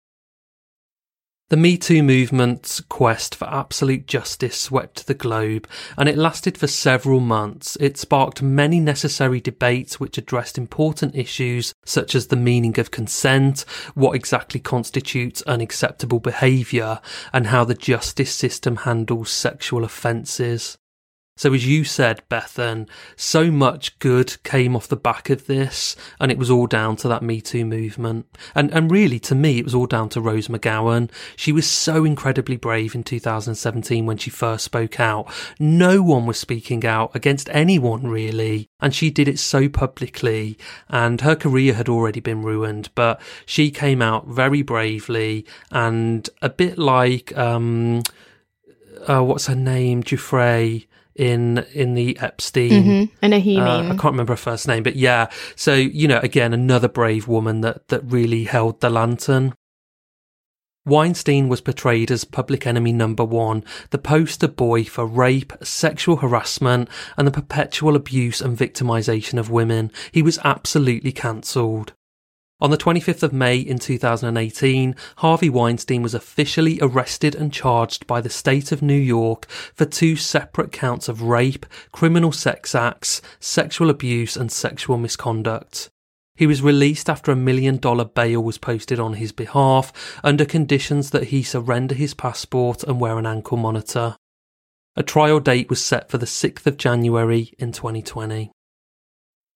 The Me Too movement's quest for absolute justice swept the globe, and it lasted for several months. It sparked many necessary debates which addressed important issues such as the meaning of consent, what exactly constitutes unacceptable behaviour, and how the justice system handles sexual offences. So as you said, Bethan, so much good came off the back of this, and it was all down to that Me Too movement. And really, to me, it was all down to Rose McGowan. She was so incredibly brave in 2017 when she first spoke out. No one was speaking out against anyone, really, and she did it so publicly, and her career had already been ruined, but she came out very bravely, and a bit like, what's her name, Giuffre, in the Epstein. I know who you mean. I can't remember her first name, but yeah. So, again, another brave woman that really held the lantern. Weinstein was portrayed as public enemy number one, the poster boy for rape, sexual harassment, and the perpetual abuse and victimization of women. He was absolutely cancelled. On the 25th of May in 2018, Harvey Weinstein was officially arrested and charged by the state of New York for 2 separate counts of rape, criminal sex acts, sexual abuse and sexual misconduct. He was released after $1 million bail was posted on his behalf, under conditions that he surrender his passport and wear an ankle monitor. A trial date was set for the 6th of January in 2020.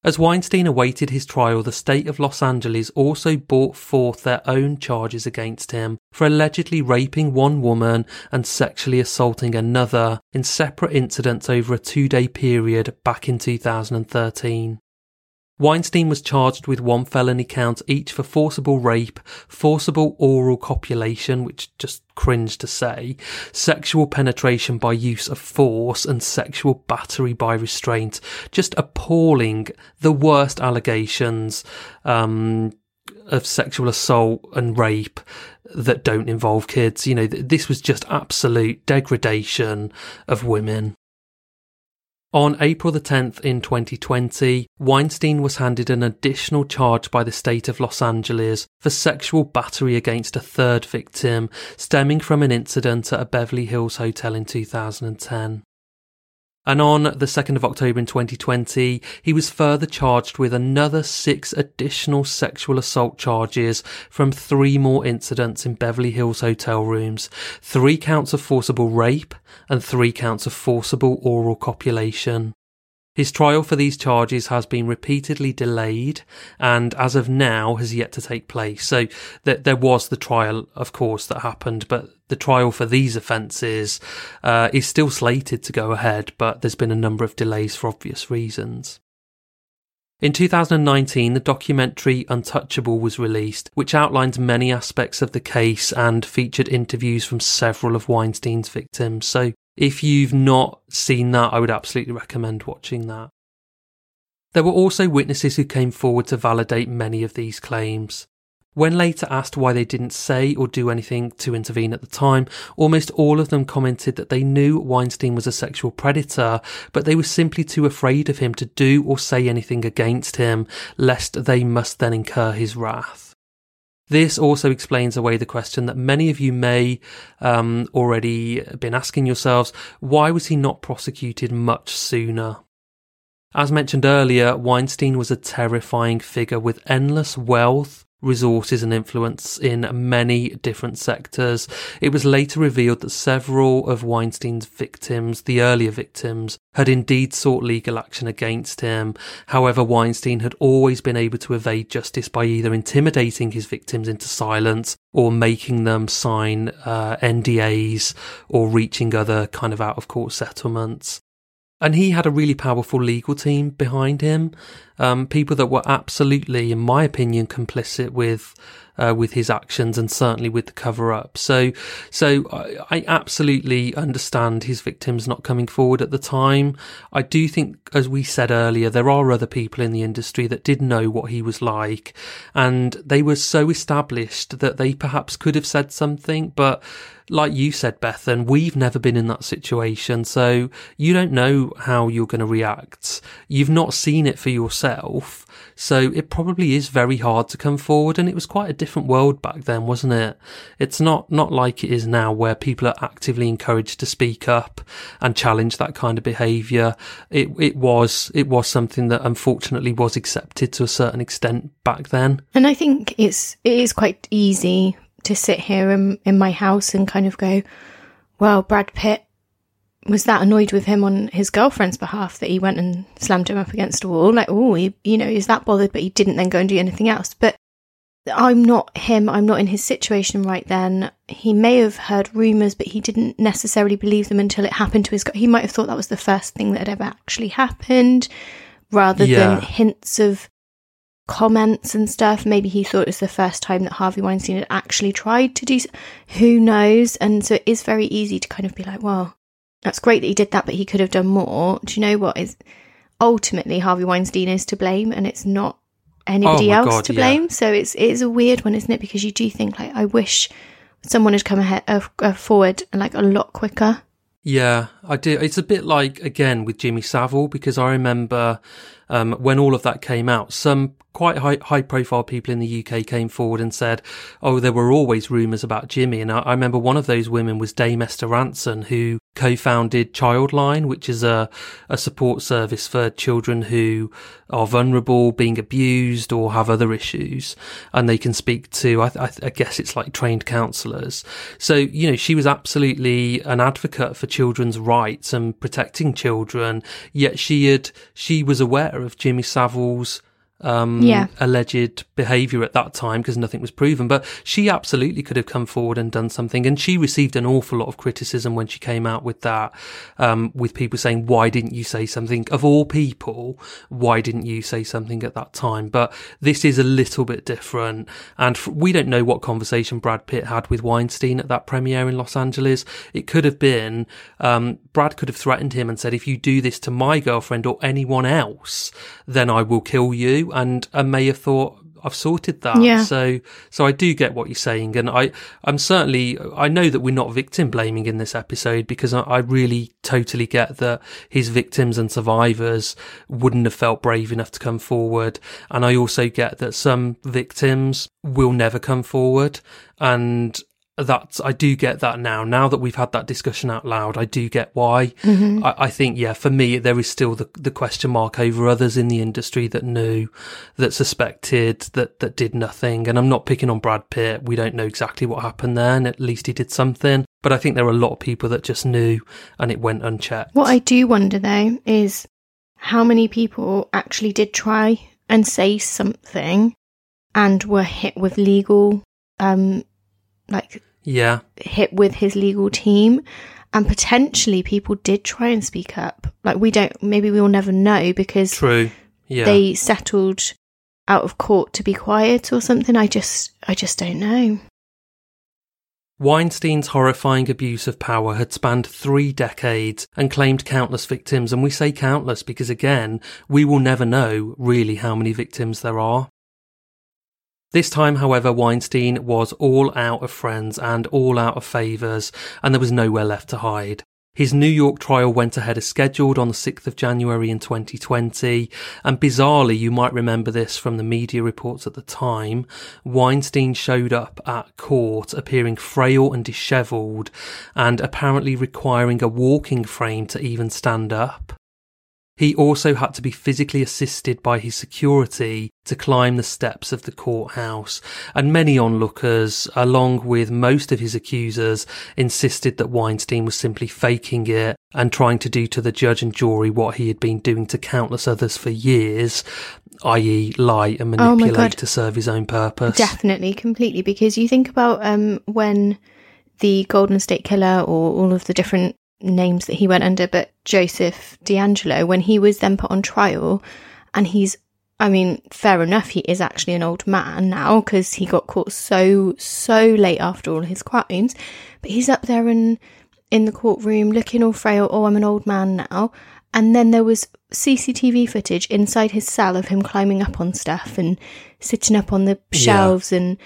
As Weinstein awaited his trial, the state of Los Angeles also brought forth their own charges against him for allegedly raping one woman and sexually assaulting another in separate incidents over a 2-day period back in 2013. Weinstein was charged with 1 felony count each for forcible rape, forcible oral copulation, which just cringe to say, sexual penetration by use of force, and sexual battery by restraint. Just appalling, the worst allegations of sexual assault and rape that don't involve kids. You know, this was just absolute degradation of women. On April the 10th in 2020, Weinstein was handed an additional charge by the state of Los Angeles for sexual battery against a third victim, stemming from an incident at a Beverly Hills hotel in 2010. And on the 2nd of October in 2020, he was further charged with another 6 additional sexual assault charges from 3 more incidents in Beverly Hills hotel rooms, 3 counts of forcible rape and 3 counts of forcible oral copulation. His trial for these charges has been repeatedly delayed and, as of now, has yet to take place. So there was the trial, of course, that happened, but the trial for these offences is still slated to go ahead, but there's been a number of delays for obvious reasons. In 2019, the documentary Untouchable was released, which outlines many aspects of the case and featured interviews from several of Weinstein's victims. So if you've not seen that, I would absolutely recommend watching that. There were also witnesses who came forward to validate many of these claims. When later asked why they didn't say or do anything to intervene at the time, almost all of them commented that they knew Weinstein was a sexual predator, but they were simply too afraid of him to do or say anything against him, lest they must then incur his wrath. This also explains away the question that many of you may already been asking yourselves: why was he not prosecuted much sooner? As mentioned earlier, Weinstein was a terrifying figure with endless wealth, resources and influence in many different sectors. It was later revealed that several of Weinstein's victims, the earlier victims, had indeed sought legal action against him. However, Weinstein had always been able to evade justice by either intimidating his victims into silence or making them sign NDAs or reaching other kind of out-of-court settlements. And he had a really powerful legal team behind him, people that were absolutely, in my opinion, complicit with his actions and certainly with the cover-up. So I absolutely understand his victims not coming forward at the time. I do think, as we said earlier, there are other people in the industry that did know what he was like, and they were so established that they perhaps could have said something, but like you said, Bethan, we've never been in that situation, so you don't know how you're going to react. You've not seen it for yourself, so it probably is very hard to come forward, and it was quite a different world back then, wasn't it? It's not like it is now, where people are actively encouraged to speak up and challenge that kind of behaviour. It was something that unfortunately was accepted to a certain extent back then. And I think it is quite easy to sit here in my house and kind of go, well, Brad Pitt was that annoyed with him on his girlfriend's behalf that he went and slammed him up against a wall. Like, oh, he is that bothered, but he didn't then go and do anything else. But I'm not him. I'm not in his situation right then. He may have heard rumours, but he didn't necessarily believe them until it happened to his he might have thought that was the first thing that had ever actually happened, rather than hints of comments and stuff. Maybe he thought it was the first time that Harvey Weinstein had actually tried to do who knows. And so it is very easy to kind of be like, well, that's great that he did that, but he could have done more. Do you know what is ultimately Harvey Weinstein is to blame, and it's not anybody else to blame. So it is a weird one, isn't it? Because you do think, like, I wish someone had come forward and like a lot quicker. Yeah, I do. It's a bit like, again, with Jimmy Savile, because I remember when all of that came out, some quite high profile people in the UK came forward and said, oh, there were always rumours about Jimmy. And I remember one of those women was Dame Esther Rantzen, who co-founded Childline, which is a support service for children who are vulnerable, being abused, or have other issues, and they can speak to, I guess it's like trained counsellors. So, you know, she was absolutely an advocate for children's rights and protecting children, yet she was aware of Jimmy Savile's alleged behaviour at that time, because nothing was proven, but she absolutely could have come forward and done something. And she received an awful lot of criticism when she came out with that, with people saying, why didn't you say something? Of all people, why didn't you say something at that time? But this is a little bit different, and we don't know what conversation Brad Pitt had with Weinstein at that premiere in Los Angeles. It could have been, Brad could have threatened him and said, if you do this to my girlfriend or anyone else, then I will kill you. And may have thought, I've sorted that. Yeah. So I do get what you're saying. And I know that we're not victim blaming in this episode, because I really totally get that his victims and survivors wouldn't have felt brave enough to come forward. And I also get that some victims will never come forward. And I do get that now that we've had that discussion out loud. I do get why. Mm-hmm. I think, for me, there is still the question mark over others in the industry that knew, that suspected, that did nothing. And I'm not picking on Brad Pitt. We don't know exactly what happened there, and at least he did something. But I think there are a lot of people that just knew and it went unchecked. What I do wonder, though, is how many people actually did try and say something and were hit with legal, hit with his legal team, and potentially people did try and speak up. Like, maybe we'll never know, because True. Yeah. They settled out of court to be quiet or something. I just don't know. Weinstein's horrifying abuse of power had spanned 3 decades and claimed countless victims. And we say countless because, again, we will never know really how many victims there are. This time, however, Weinstein was all out of friends and all out of favours, and there was nowhere left to hide. His New York trial went ahead as scheduled on the 6th of January in 2020, and bizarrely, you might remember this from the media reports at the time, Weinstein showed up at court appearing frail and dishevelled, and apparently requiring a walking frame to even stand up. He also had to be physically assisted by his security to climb the steps of the courthouse, and many onlookers, along with most of his accusers, insisted that Weinstein was simply faking it and trying to do to the judge and jury what he had been doing to countless others for years, i.e. lie and manipulate to serve his own purpose. Definitely, completely, because you think about when the Golden State Killer, or all of the different names that he went under, but Joseph DeAngelo, when he was then put on trial, and fair enough, he is actually an old man now, because he got caught so late after all his crimes, but he's up there in the courtroom looking all frail. I'm an old man now. And then there was CCTV footage inside his cell of him climbing up on stuff and sitting up on the shelves, and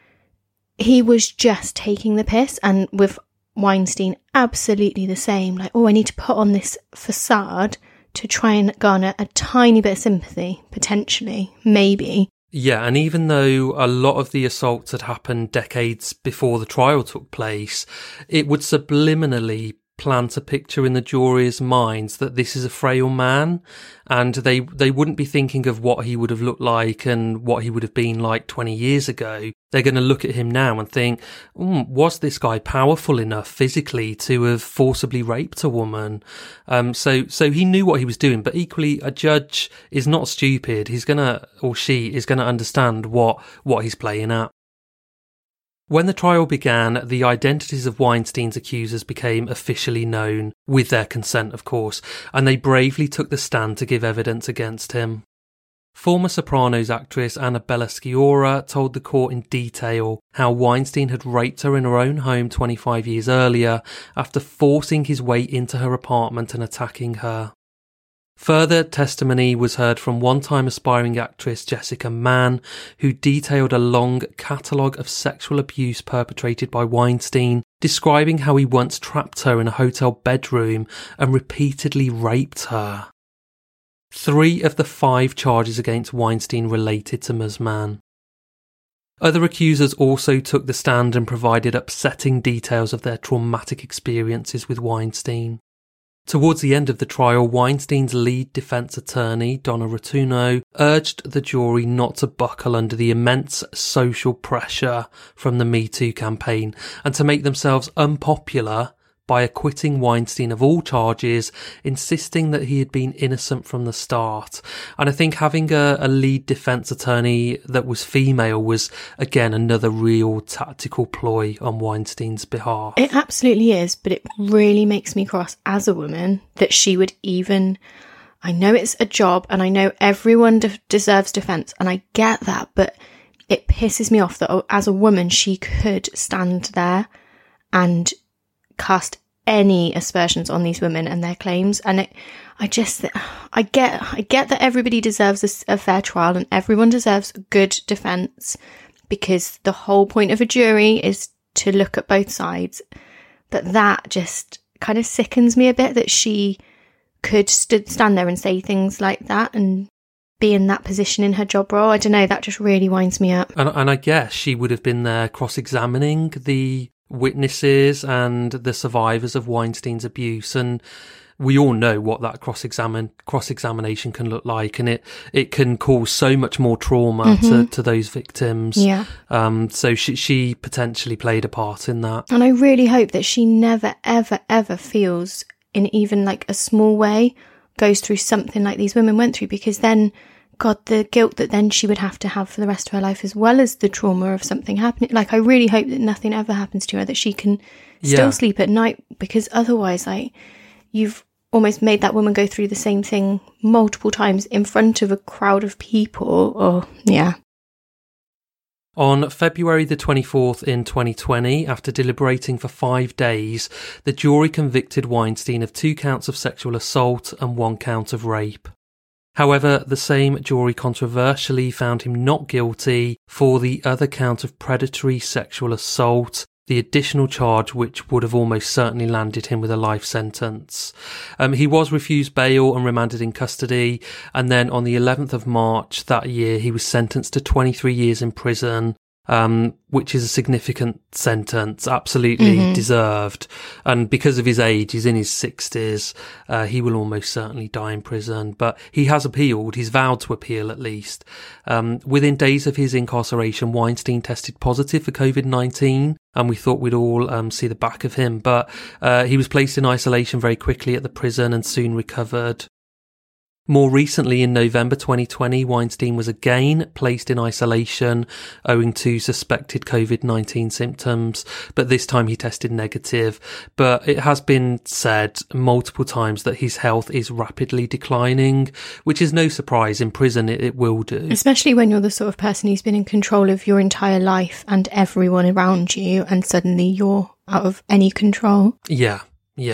he was just taking the piss. And with Weinstein, absolutely the same. Like, I need to put on this facade to try and garner a tiny bit of sympathy, potentially, maybe. Yeah, and even though a lot of the assaults had happened decades before the trial took place, it would subliminally plant a picture in the jury's minds that this is a frail man, and they wouldn't be thinking of what he would have looked like and what he would have been like 20 years ago. They're going to look at him now and think, was this guy powerful enough physically to have forcibly raped a woman? So he knew what he was doing, but equally a judge is not stupid. She is going to understand what he's playing at. When the trial began, the identities of Weinstein's accusers became officially known, with their consent, of course, and they bravely took the stand to give evidence against him. Former Sopranos actress Annabella Sciorra told the court in detail how Weinstein had raped her in her own home 25 years earlier after forcing his way into her apartment and attacking her. Further testimony was heard from one-time aspiring actress Jessica Mann, who detailed a long catalogue of sexual abuse perpetrated by Weinstein, describing how he once trapped her in a hotel bedroom and repeatedly raped her. 3 of the 5 charges against Weinstein related to Ms. Mann. Other accusers also took the stand and provided upsetting details of their traumatic experiences with Weinstein. Towards the end of the trial, Weinstein's lead defense attorney, Donna Rotunno, urged the jury not to buckle under the immense social pressure from the Me Too campaign and to make themselves unpopular by acquitting Weinstein of all charges, insisting that he had been innocent from the start. And I think having a lead defense attorney that was female was, again, another real tactical ploy on Weinstein's behalf. It absolutely is, but it really makes me cross as a woman that she would even... I know it's a job and I know everyone deserves defense, and I get that, but it pisses me off that as a woman she could stand there and cast any aspersions on these women and their claims. And I get that everybody deserves a fair trial and everyone deserves a good defense, because the whole point of a jury is to look at both sides. But that just kind of sickens me a bit, that she could stand there and say things like that and be in that position in her job role. I don't know, that just really winds me up. And I guess she would have been there cross-examining the witnesses and the survivors of Weinstein's abuse, and we all know what that cross-examination can look like, and it can cause so much more trauma to those victims. Yeah. So she potentially played a part in that. And I really hope that she never, ever, ever feels in even like a small way goes through something like these women went through, because then, God, the guilt that then she would have to have for the rest of her life, as well as the trauma of something happening. Like, I really hope that nothing ever happens to her, that she can still sleep at night, because otherwise, like, you've almost made that woman go through the same thing multiple times in front of a crowd of people. Oh, yeah. On February the 24th in 2020, after deliberating for 5 days, the jury convicted Weinstein of 2 counts of sexual assault and 1 count of rape. However, the same jury controversially found him not guilty for the other count of predatory sexual assault, the additional charge which would have almost certainly landed him with a life sentence. He was refused bail and remanded in custody, and then on the 11th of March that year he was sentenced to 23 years in prison, which is a significant sentence, absolutely deserved. And because of his age, he's in his 60s, he will almost certainly die in prison. But he has appealed, he's vowed to appeal at least. Within days of his incarceration, Weinstein tested positive for COVID-19, and we thought we'd all see the back of him. But he was placed in isolation very quickly at the prison and soon recovered. More recently, in November 2020, Weinstein was again placed in isolation owing to suspected COVID-19 symptoms, but this time he tested negative. But it has been said multiple times that his health is rapidly declining, which is no surprise. In prison, it will do. Especially when you're the sort of person who's been in control of your entire life and everyone around you, and suddenly you're out of any control. Yeah.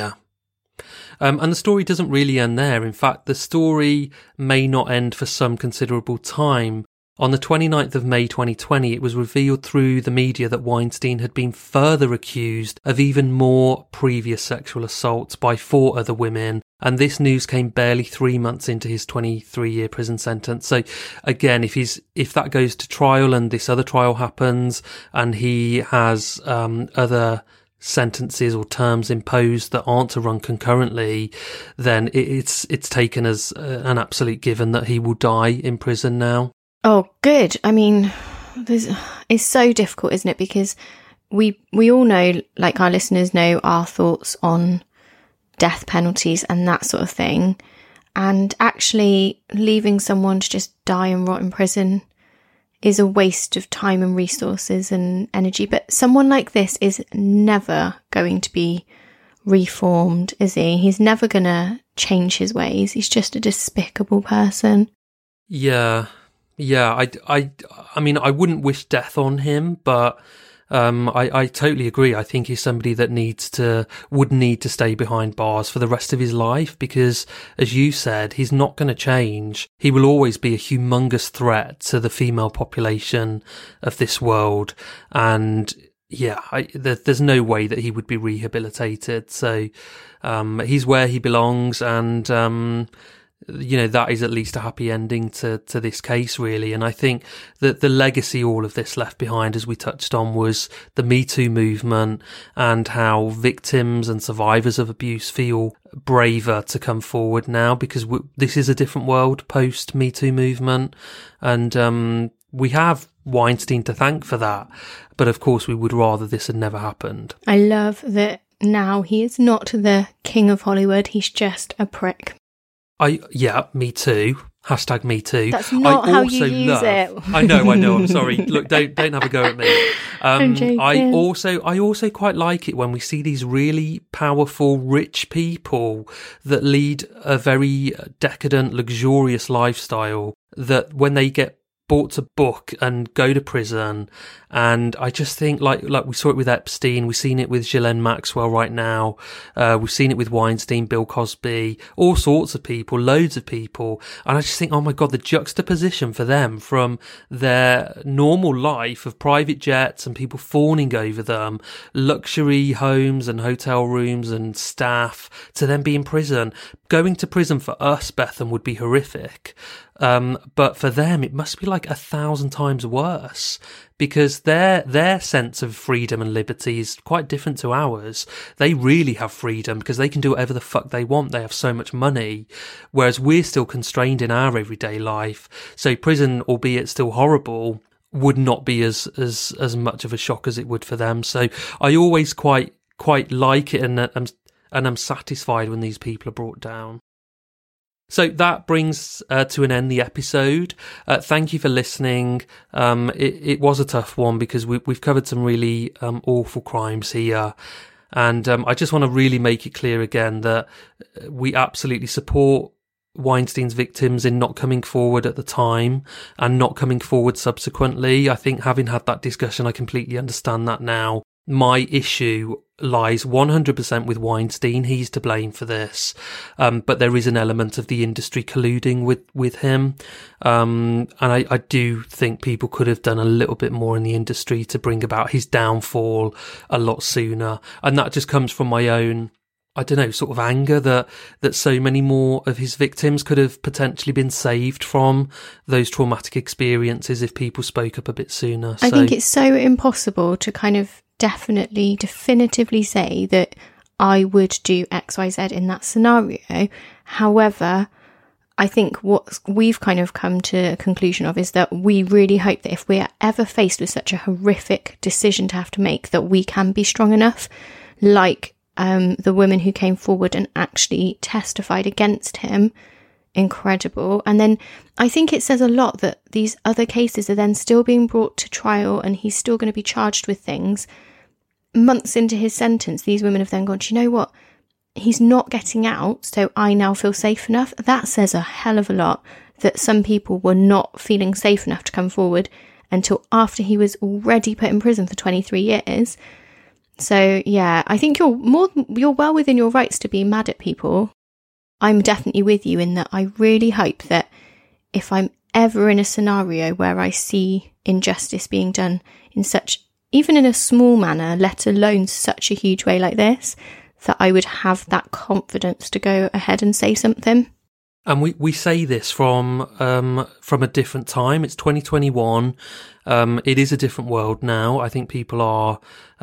And the story doesn't really end there. In fact, the story may not end for some considerable time. On the 29th of May 2020, it was revealed through the media that Weinstein had been further accused of even more previous sexual assaults by 4 other women. And this news came barely 3 months into his 23-year prison sentence. So again, if that goes to trial and this other trial happens and he has other sentences or terms imposed that aren't to run concurrently, then it's taken as an absolute given that he will die in prison now. Oh, good. I mean, it's so difficult, isn't it? Because we all know, like our listeners know, our thoughts on death penalties and that sort of thing. And actually leaving someone to just die and rot in prison is a waste of time and resources and energy. But someone like this is never going to be reformed, is he? He's never going to change his ways. He's just a despicable person. Yeah. I mean, I wouldn't wish death on him, but I totally agree. I think he's somebody that would need to stay behind bars for the rest of his life, because, as you said, he's not going to change. He will always be a humongous threat to the female population of this world. And yeah, there's no way that he would be rehabilitated. So, he's where he belongs. And, that is at least a happy ending to this case, really. And I think that the legacy all of this left behind, as we touched on, was the Me Too movement, and how victims and survivors of abuse feel braver to come forward now, because this is a different world post Me Too movement. And we have Weinstein to thank for that. But of course, we would rather this had never happened. I love that now he is not the king of Hollywood. He's just a prick. Me too. Hashtag me too. That's not how you use it. I know. I'm sorry. Look, don't have a go at me. I'm joking. I also quite like it when we see these really powerful, rich people that lead a very decadent, luxurious lifestyle, that when they get bought to book and go to prison. And I just think, like we saw it with Epstein, we've seen it with Ghislaine Maxwell right now, we've seen it with Weinstein, Bill Cosby, all sorts of people, loads of people. And I just think, oh my God, the juxtaposition for them from their normal life of private jets and people fawning over them, luxury homes and hotel rooms and staff, to them being in prison. Going to prison for us, Bethan, would be horrific. But for them, it must be like 1,000 times worse, because their sense of freedom and liberty is quite different to ours. They really have freedom because they can do whatever the fuck they want. They have so much money, whereas we're still constrained in our everyday life. So prison, albeit still horrible, would not be as much of a shock as it would for them. So I always quite like it, and I'm satisfied when these people are brought down. So that brings to an end the episode. Thank you for listening. It was a tough one because we've covered some really awful crimes here. And I just want to really make it clear again that we absolutely support Weinstein's victims in not coming forward at the time and not coming forward subsequently. I think, having had that discussion, I completely understand that now. My issue lies 100% with Weinstein. He's to blame for this. But there is an element of the industry colluding with him. And I do think people could have done a little bit more in the industry to bring about his downfall a lot sooner. And that just comes from my own, I don't know, sort of anger that so many more of his victims could have potentially been saved from those traumatic experiences if people spoke up a bit sooner. I think it's so impossible to kind of definitively say that I would do XYZ in that scenario. However, I think what we've kind of come to a conclusion of is that we really hope that if we're ever faced with such a horrific decision to have to make, that we can be strong enough, like the woman who came forward and actually testified against him. Incredible. And then I think it says a lot that these other cases are then still being brought to trial and he's still going to be charged with things. Months into his sentence, these women have then gone, do you know what? He's not getting out, so I now feel safe enough. That says a hell of a lot, that some people were not feeling safe enough to come forward until after he was already put in prison for 23 years. So yeah, I think you're well within your rights to be mad at people. I'm definitely with you in that I really hope that if I'm ever in a scenario where I see injustice being done in such, even in a small manner, let alone such a huge way like this, that I would have that confidence to go ahead and say something. And we say this from a different time. It's 2021. It is a different world now. I think people are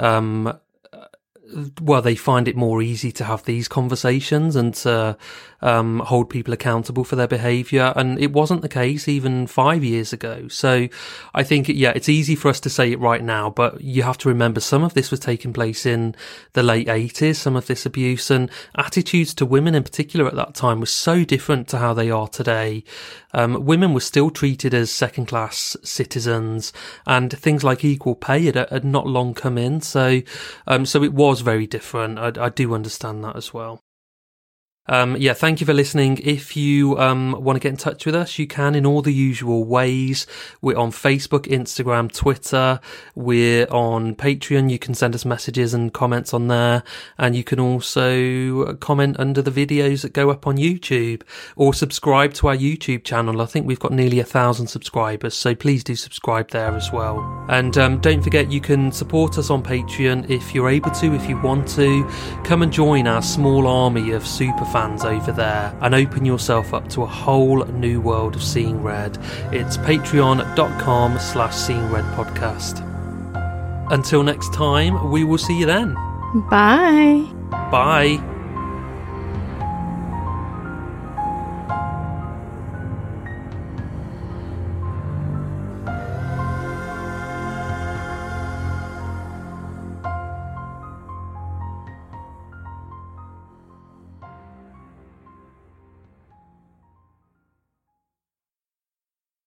they find it more easy to have these conversations and to hold people accountable for their behaviour. And it wasn't the case even 5 years ago. So I think, it's easy for us to say it right now, but you have to remember some of this was taking place in the late 80s, some of this abuse, and attitudes to women in particular at that time was so different to how they are today. Women were still treated as second-class citizens, and things like equal pay had not long come in. So it was very different. I do understand that as well. Thank you for listening. If you want to get in touch with us, you can in all the usual ways. We're on Facebook, Instagram, Twitter. We're on Patreon. You can send us messages and comments on there. And you can also comment under the videos that go up on YouTube, or subscribe to our YouTube channel. I think we've got nearly 1,000 subscribers, so please do subscribe there as well. And don't forget, you can support us on Patreon if you're able to, if you want to. Come and join our small army of super fans over there and open yourself up to a whole new world of Seeing Red. It's patreon.com/Seeing Red podcast. Until next time, we will see you then. Bye. Bye.